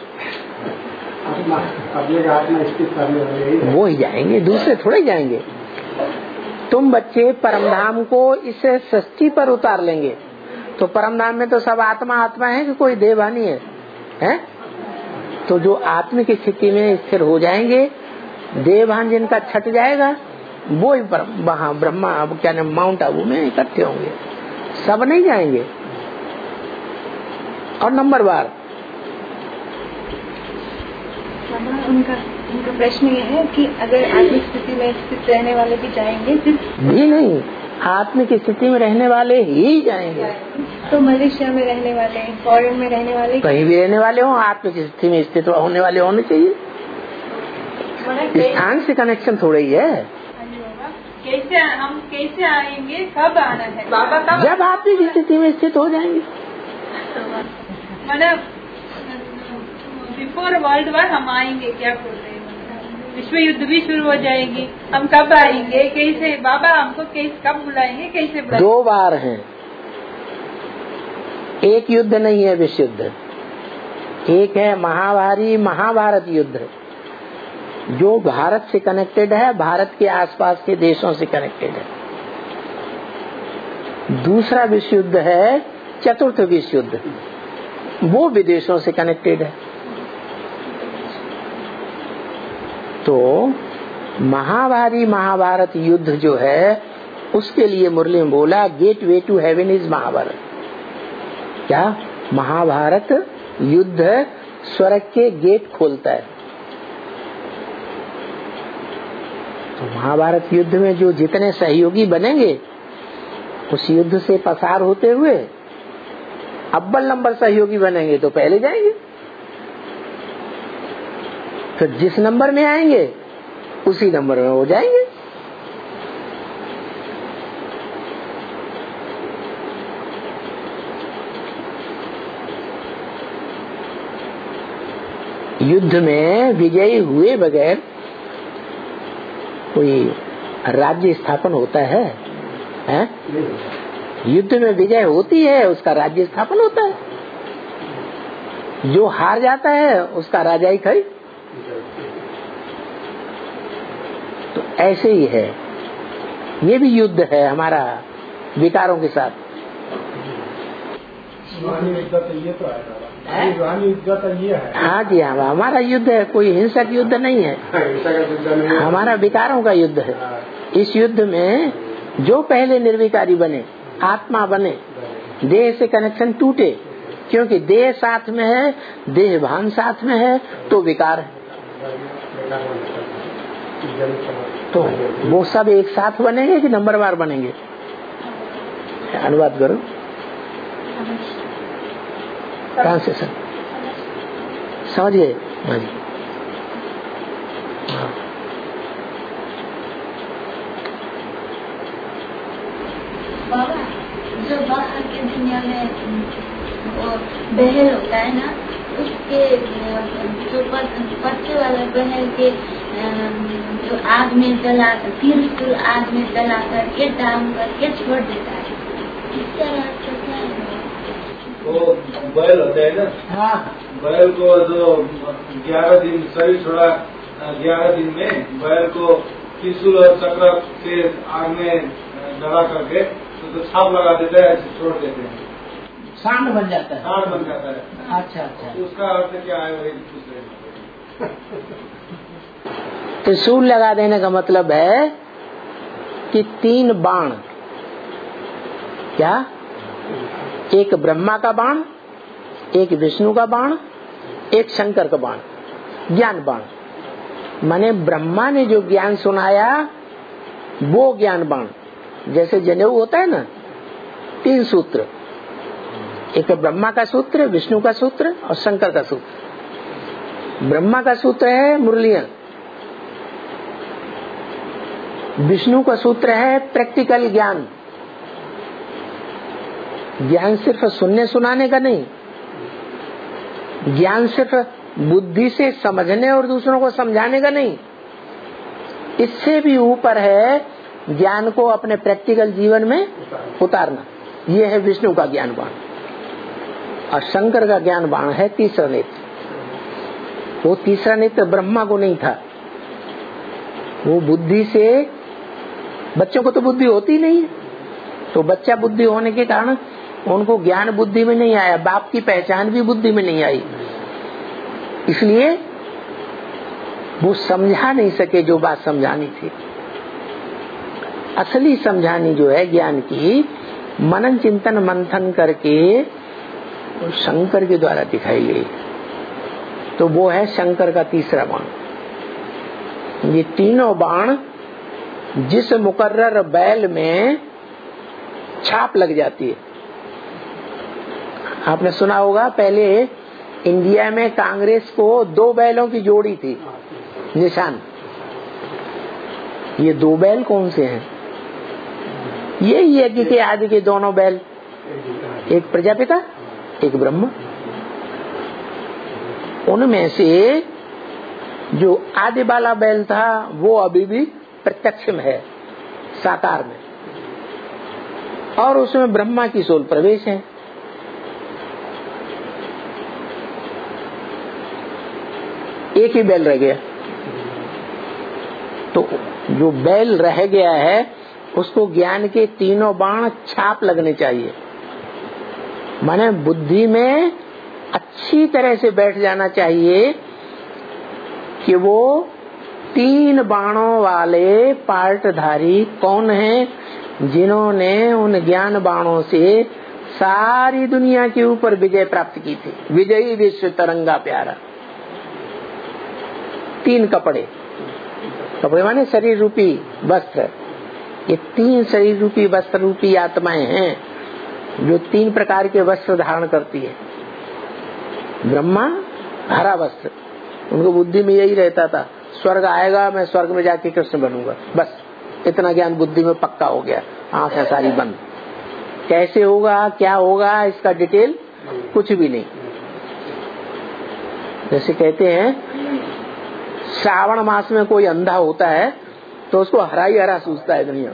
वो ही जाएंगे, दूसरे थोड़े जाएंगे। तुम बच्चे परमधाम को इस सृष्टि पर उतार लेंगे तो परमधाम में तो सब आत्मा आत्मा है कि कोई देवहानी है, है? तो जो आत्मिक स्थिति में स्थिर हो जाएंगे, देवहान जिनका छट जाएगा वो ही वहाँ ब्रह्मा क्या नाम माउंट आबू में इकट्ठे होंगे, सब नहीं जाएंगे। और नंबर बार उनका उनका प्रश्न ये है कि अगर आत्मिक स्थिति में स्थित रहने वाले भी जाएंगे भी नहीं, आत्मिक स्थिति में रहने वाले ही जाएंगे। तो मलेशिया में रहने वाले, फॉरेन में रहने वाले, कहीं भी रहने वाले हो, आत्मिक स्थिति में स्थित होने वाले होने चाहिए। स्थान से कनेक्शन थोड़ा ही है। कैसे हम कैसे आएंगे, कब आना है बाबा? कब? जब आत्मिक स्थिति में स्थित हो जाएंगे। मतलब बिफोर वर्ल्ड वार हम आएंगे, क्या बोल रहे हैं? विश्व युद्ध भी शुरू हो जाएगी, हम कब आएंगे, कैसे बाबा हमको कैसे कब बुलाएंगे, कैसे बुलाएंगे? दो बार हैं, एक युद्ध नहीं है विश्व युद्ध, एक है महाभारी महाभारत युद्ध जो भारत से कनेक्टेड है, भारत के आसपास के देशों से कनेक्टेड है। दूसरा विश्व युद्ध है चतुर्थ विश्व युद्ध, वो विदेशों से कनेक्टेड है। तो महाभारी महाभारत युद्ध जो है उसके लिए मुरली में बोला gate way to heaven is Mahabharat. क्या महाभारत युद्ध स्वर्ग के गेट खोलता है। तो महाभारत युद्ध में जो जितने सहयोगी बनेंगे उस युद्ध से पसार होते हुए अव्वल नंबर सहयोगी बनेंगे तो पहले जाएंगे, फिर जिस नंबर में आएंगे उसी नंबर में हो जाएंगे। युद्ध में विजयी हुए बगैर कोई राज्य स्थापन होता है, है? युद्ध में विजय होती है उसका राज्य स्थापन होता है, जो हार जाता है उसका राजा ही खड़ी। तो ऐसे ही है, ये भी युद्ध है हमारा विकारों के साथ। हाँ जी हाँ, हमारा युद्ध है, कोई हिंसक युद्ध नहीं है, हमारा विकारों का युद्ध है। इस युद्ध में जो पहले निर्विकारी बने, आत्मा बने, देह से कनेक्शन टूटे, क्योंकि देह साथ में है, देह भान साथ में है तो विकार है, तो वो सब एक साथ बनेंगे कि नंबरवार बनेंगे? अनुवाद करो, ट्रांसलेशन समझ गए? हाँ जी। बाबा, जो बाहर की दुनिया में वो बहल होता है ना, उसके जो बच्चे वाला बहल के जो आग में जलाकर, फिर आग में जलाकर के डाल करके छोड़ देता है, इसका रास्ता क्या है? वो बैल होता है ना, हाँ, बैल को जो ग्यारह दिन शरीर छोड़ा, ग्यारह दिन में बैल को त्रिशूल और चक्र से आग में जला करके तो छाप लगा देते हैं, ऐसे छोड़ देते हैं, सांड बन जाता है। सांड बन जाता है। अच्छा अच्छा, उसका अर्थ क्या है वही पूछ रहे हैं। त्रिशूल लगा देने का मतलब है कि तीन बाण, क्या? एक ब्रह्मा का बाण, एक विष्णु का बाण, एक शंकर का बाण, ज्ञान बाण। माने ब्रह्मा ने जो ज्ञान सुनाया वो ज्ञान बाण, जैसे जनेऊ होता है ना, तीन सूत्र, एक ब्रह्मा का सूत्र, विष्णु का सूत्र और शंकर का सूत्र। ब्रह्मा का सूत्र है मुरलियां, विष्णु का सूत्र है प्रैक्टिकल ज्ञान। ज्ञान सिर्फ सुनने सुनाने का नहीं, ज्ञान सिर्फ बुद्धि से समझने और दूसरों को समझाने का नहीं, इससे भी ऊपर है ज्ञान को अपने प्रैक्टिकल जीवन में उतारना। ये है विष्णु का ज्ञान बाण। और शंकर का ज्ञान बाण है तीसरा नेत्र। वो तीसरा नेत्र ब्रह्मा को नहीं था, वो बुद्धि से, बच्चों को तो बुद्धि होती नहीं है, तो बच्चा बुद्धि होने के कारण उनको ज्ञान बुद्धि में नहीं आया, बाप की पहचान भी बुद्धि में नहीं आई, इसलिए वो समझा नहीं सके जो बात समझानी थी। असली समझानी जो है ज्ञान की, मनन चिंतन मंथन करके शंकर के द्वारा दिखाई गई, तो वो है शंकर का तीसरा बाण। ये तीनों बाण जिस मुकर्रर बैल में छाप लग जाती है। आपने सुना होगा पहले इंडिया में कांग्रेस को दो बैलों की जोड़ी थी निशान। ये दो बैल कौन से हैं? ये यज्ञ के आदि के दोनों बैल, एक प्रजापिता एक ब्रह्मा। उनमें से जो आदि वाला बैल था वो अभी भी प्रत्यक्ष में है, साकार में, और उसमें ब्रह्मा की सोल प्रवेश है। एक ही बैल रह गया, तो जो बैल रह गया है उसको ज्ञान के तीनों बाण छाप लगने चाहिए। माने बुद्धि में अच्छी तरह से बैठ जाना चाहिए कि वो तीन बाणों वाले पार्टधारी कौन हैं, जिन्होंने उन ज्ञान बाणों से सारी दुनिया के ऊपर विजय प्राप्त की थी। विजयी विश्व तरंगा प्यारा, तीन कपड़े, कपड़े माने शरीर रूपी वस्त्र। ये तीन शरीर रूपी वस्त्र रूपी आत्माएं हैं जो तीन प्रकार के वस्त्र धारण करती है। ब्रह्मा हरा वस्त्र, उनको बुद्धि में यही रहता था स्वर्ग आएगा, मैं स्वर्ग में जाके कृष्ण बनूंगा, बस इतना ज्ञान बुद्धि में पक्का हो गया। आंखें सारी बंद, कैसे होगा क्या होगा इसका डिटेल कुछ भी नहीं। जैसे कहते हैं श्रावण मास में कोई अंधा होता है तो उसको हरा ही हरा सूझता है दुनिया।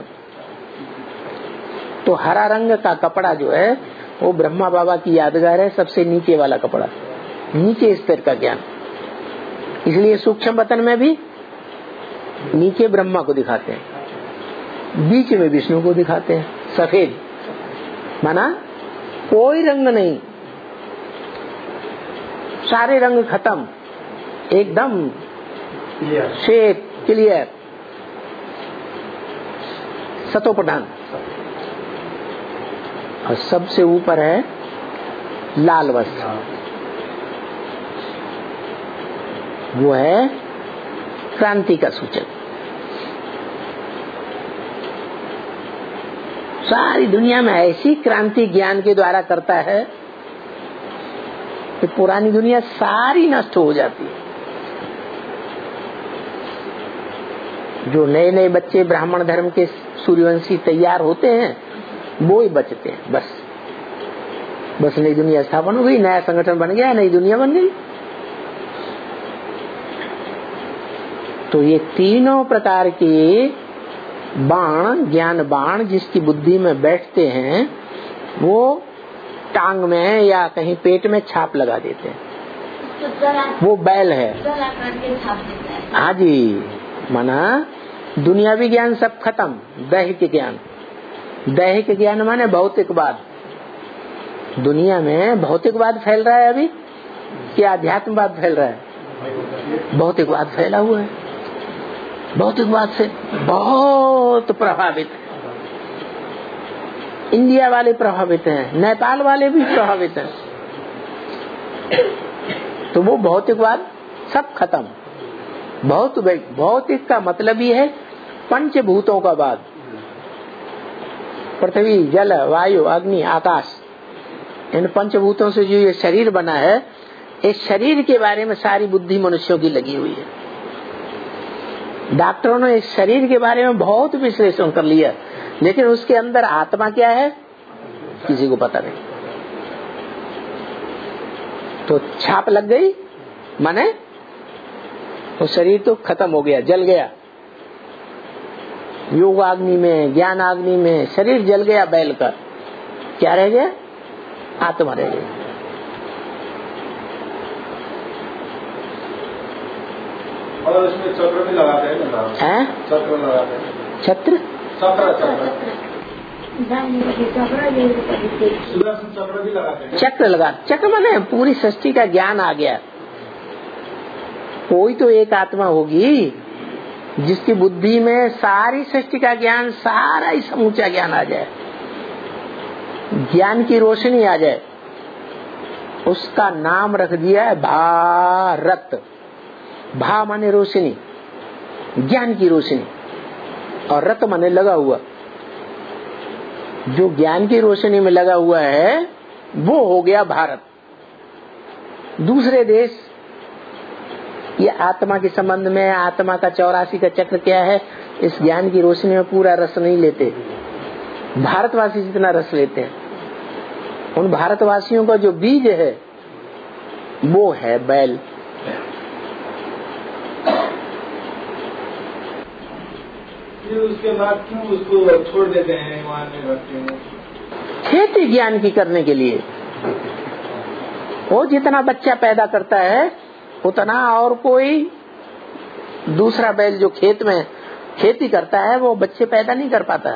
तो हरा रंग का कपड़ा जो है वो ब्रह्मा बाबा की यादगार है, सबसे नीचे वाला कपड़ा, नीचे स्तर का ज्ञान। इसलिए सूक्ष्म वतन में भी नीचे ब्रह्मा को दिखाते हैं, बीच में विष्णु को दिखाते हैं। सफेद माना कोई रंग नहीं, सारे रंग खत्म, एकदम श्वेत क्लियर, सतोप्रधान। और सबसे ऊपर है लाल वस्त्र, वो है क्रांति का सूचक। सारी दुनिया में ऐसी क्रांति ज्ञान के द्वारा करता है कि पुरानी दुनिया सारी नष्ट हो जाती है। जो नए नए बच्चे ब्राह्मण धर्म के सूर्यवंशी तैयार होते हैं वो ही बचते हैं। बस बस नई दुनिया स्थापन हो गई, नया संगठन बन गया, नई दुनिया बन गई। तो ये तीनों प्रकार के बाण, ज्ञान बाण जिसकी बुद्धि में बैठते हैं वो टांग में या कहीं पेट में छाप लगा देते हैं। वो बैल है। हाँ जी, माना दुनियावी ज्ञान सब खत्म, दैहिक ज्ञान। दैहिक ज्ञान माने भौतिकवाद। दुनिया में भौतिकवाद फैल रहा है अभी, क्या अध्यात्मवाद फैल रहा है? भौतिकवाद फैला हुआ है। भौतिकवाद से बहुत प्रभावित है। इंडिया वाले प्रभावित हैं, नेपाल वाले भी प्रभावित हैं। तो वो भौतिकवाद सब खत्म। भौत भौतिक का मतलब ही है पंचभूतों का बाद, पृथ्वी जल वायु अग्नि आकाश। इन पंचभूतों से जो ये शरीर बना है, इस शरीर के बारे में सारी बुद्धि मनुष्यों की लगी हुई है। डॉक्टरों ने इस शरीर के बारे में बहुत विश्लेषण कर लिया, लेकिन उसके अंदर आत्मा क्या है किसी को पता नहीं। तो छाप लग गई, माने वो शरीर तो खत्म हो गया, जल गया। योग अग्नि में, ज्ञान अग्नि में शरीर जल गया बैल का, क्या रह गया? आत्मा रह गई। और उसमें चक्र भी लगाते हैं ना? चक्र लगाते हैं। छत्र चक्र चक्र सुदर्शन चक्र भी लगाते हैं। चक्र लगा, चक्र माने पूरी सृष्टि का ज्ञान आ गया। कोई तो एक आत्मा होगी जिसकी बुद्धि में सारी सृष्टि का ज्ञान, सारा ही समूचा ज्ञान आ जाए, ज्ञान की रोशनी आ जाए। उसका नाम रख दिया है भारत। भा माने रोशनी, ज्ञान की रोशनी, और रत माने लगा हुआ। जो ज्ञान की रोशनी में लगा हुआ है वो हो गया भारत। दूसरे देश ये आत्मा के संबंध में, आत्मा का चौरासी का चक्र क्या है, इस ज्ञान की रोशनी में पूरा रस नहीं लेते। भारतवासी जितना रस लेते हैं, उन भारतवासियों का जो बीज है वो है बैल। उसके बाद क्यों उसको छोड़ देते हैं, वहाँ नहीं रखते हैं? खेती ज्ञान की करने के लिए। वो जितना बच्चा पैदा करता है उतना, और कोई दूसरा बैल जो खेत में खेती करता है वो बच्चे पैदा नहीं कर पाता।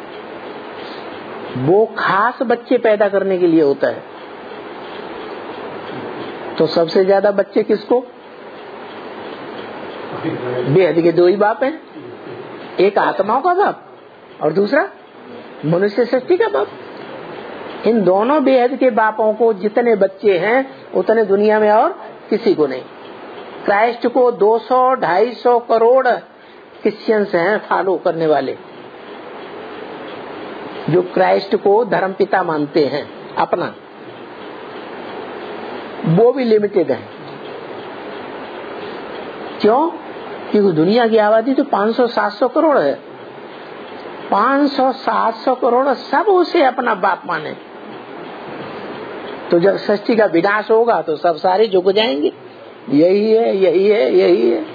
वो खास बच्चे पैदा करने के लिए होता है। तो सबसे ज्यादा बच्चे किसको? बेहद के दो ही बाप हैं, एक आत्माओं का बाप और दूसरा मनुष्य सृष्टि का बाप। इन दोनों बेहद के बापों को जितने बच्चे हैं उतने दुनिया में और किसी को नहीं। क्राइस्ट को दो सौ ढाई सौ करोड़ क्रिश्चियंस हैं फॉलो करने वाले, जो क्राइस्ट को धर्मपिता मानते हैं अपना, वो भी लिमिटेड है। क्यों? क्योंकि दुनिया की आबादी तो पाँच सौ सात सौ करोड़ है। पाँच सौ सात सौ करोड़ सब उसे अपना बाप माने। तो जब सृष्टि का विनाश होगा तो सब सारे झुक जाएंगे, यही है यही है यही है।